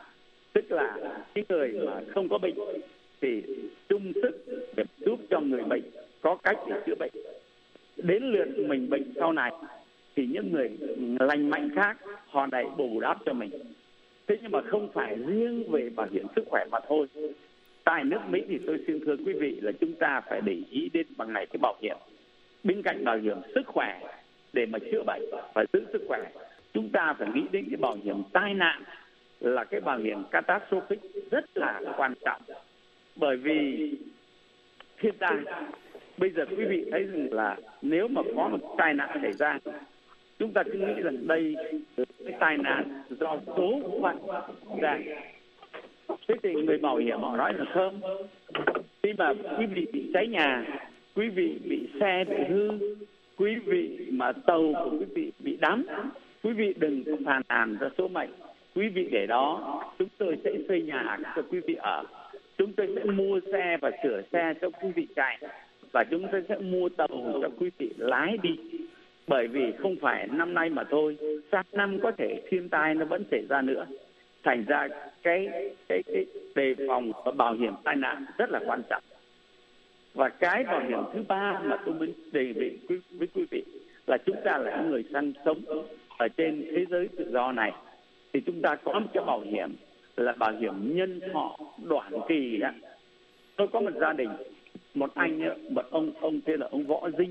tức là cái người mà không có bệnh thì chung sức để giúp cho người bệnh có cách để chữa bệnh. Đến lượt mình bệnh sau này thì những người lành mạnh khác họ lại bù đắp cho mình. Thế nhưng mà không phải riêng về bảo hiểm sức khỏe mà thôi. Tại nước Mỹ thì tôi xin thưa quý vị là chúng ta phải để ý đến bằng này cái bảo hiểm. Bên cạnh bảo hiểm sức khỏe để mà chữa bệnh và giữ sức khỏe, chúng ta phải nghĩ đến cái bảo hiểm tai nạn là cái bảo hiểm catastrophic rất là quan trọng. Bởi vì thiên tai, bây giờ quý vị thấy rằng là nếu mà có một tai nạn xảy ra, chúng ta cứ nghĩ rằng đây là cái tai nạn do số phận ra. Thế thì người bảo hiểm họ nói là không. Khi mà quý vị bị cháy nhà, quý vị bị xe bị hư, quý vị mà tàu của quý vị bị đắm, quý vị đừng phàn nàn ra số mệnh. Quý vị để đó, chúng tôi sẽ xây nhà cho quý vị ở. Chúng tôi sẽ mua xe và sửa xe cho quý vị chạy. Và chúng tôi sẽ mua tàu cho quý vị lái đi. Bởi vì không phải năm nay mà thôi, sang năm có thể thiên tai nó vẫn xảy ra nữa. Thành ra cái đề phòng và bảo hiểm tai nạn rất là quan trọng. Và cái bảo hiểm thứ ba mà tôi muốn đề nghị với quý vị là chúng ta là những người sanh sống ở trên thế giới tự do này, thì chúng ta có một cái bảo hiểm là bảo hiểm nhân thọ đoạn kỳ đó. Tôi có một gia đình, một anh, một ông tên là ông Võ Dinh,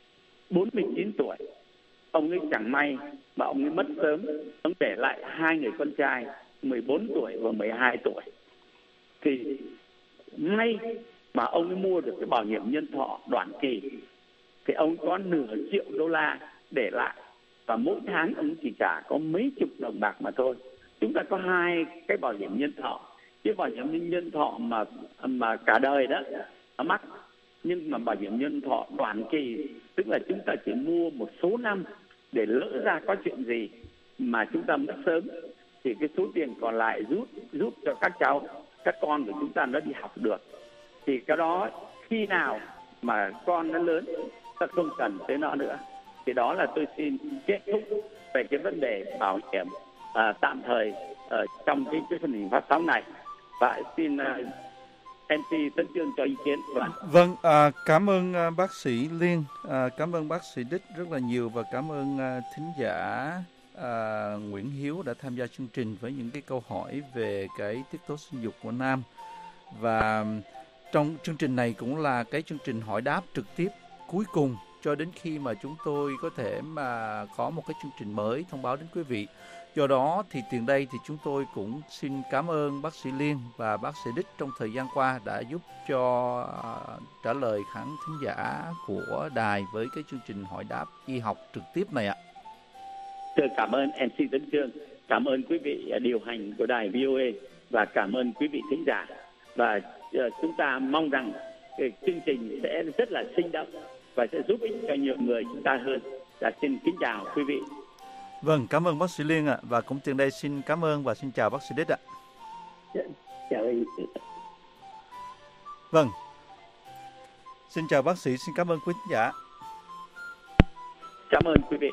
49 tuổi. Ông ấy chẳng may mà ông ấy mất sớm, ông để lại hai người con trai 14 tuổi và 12 tuổi. Thì may mà ông ấy mua được cái bảo hiểm nhân thọ đoạn kỳ thì ông có nửa triệu đô la để lại, và mỗi tháng ông chỉ trả có mấy chục đồng bạc mà thôi. Chúng ta có hai cái bảo hiểm nhân thọ. Cái bảo hiểm nhân thọ mà cả đời đó nó mắc, nhưng mà bảo hiểm nhân thọ đoạn kỳ tức là chúng ta chỉ mua một số năm, để lỡ ra có chuyện gì mà chúng ta mất sớm thì cái số tiền còn lại giúp cho các cháu, các con của chúng ta nó đi học được. Thì cái đó khi nào mà con nó lớn ta không cần tới nó nữa. Thì đó là tôi xin kết thúc về cái vấn đề bảo hiểm tạm thời trong cái phần hình phát sóng này. Và xin MC Tấn Dương cho ý kiến. Vâng, cảm ơn bác sĩ Liên, cảm ơn bác sĩ Đích rất là nhiều, và cảm ơn thính giả Nguyễn Hiếu đã tham gia chương trình với những cái câu hỏi về cái tiết tố sinh dục của nam. Và trong chương trình này cũng là cái chương trình hỏi đáp trực tiếp cuối cùng cho đến khi mà chúng tôi có thể mà có một cái chương trình mới thông báo đến quý vị. Do đó thì tiền đây thì chúng tôi cũng xin cảm ơn bác sĩ Liên và bác sĩ Đích trong thời gian qua đã giúp cho trả lời khán thính giả của đài với cái chương trình hỏi đáp y học trực tiếp này ạ. Tôi cảm ơn MC Tấn Dương, cảm ơn quý vị điều hành của đài VOA và cảm ơn quý vị thính giả. Và chúng ta mong rằng chương trình sẽ rất là sinh động và sẽ giúp ích cho nhiều người chúng ta hơn. Và xin kính chào quý vị. Vâng, cảm ơn bác sĩ Liên ạ. Và cũng tiền đây xin cảm ơn và xin chào bác sĩ Đích ạ. Chào anh. Vâng, xin chào bác sĩ, xin cảm ơn quý khán giả. Cảm ơn quý vị.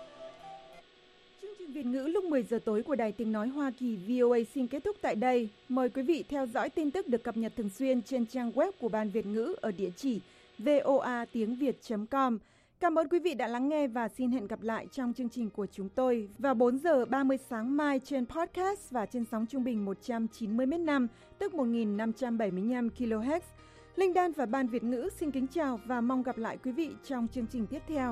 Chương trình Việt ngữ lúc 10 giờ tối của Đài Tiếng Nói Hoa Kỳ VOA xin kết thúc tại đây. Mời quý vị theo dõi tin tức được cập nhật thường xuyên trên trang web của Ban Việt ngữ ở địa chỉ voatiengviet.com. Cảm ơn quý vị đã lắng nghe và xin hẹn gặp lại trong chương trình của chúng tôi vào 4 giờ 30 sáng mai trên podcast và trên sóng trung bình 190 m/5, tức 1575 kHz. Linh Đan và Ban Việt ngữ xin kính chào và mong gặp lại quý vị trong chương trình tiếp theo.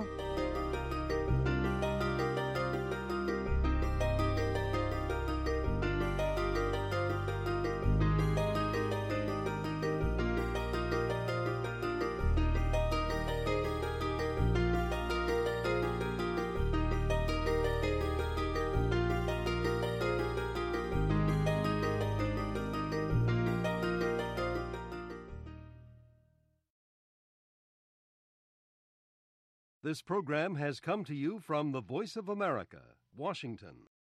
This program has come to you from the Voice of America, Washington.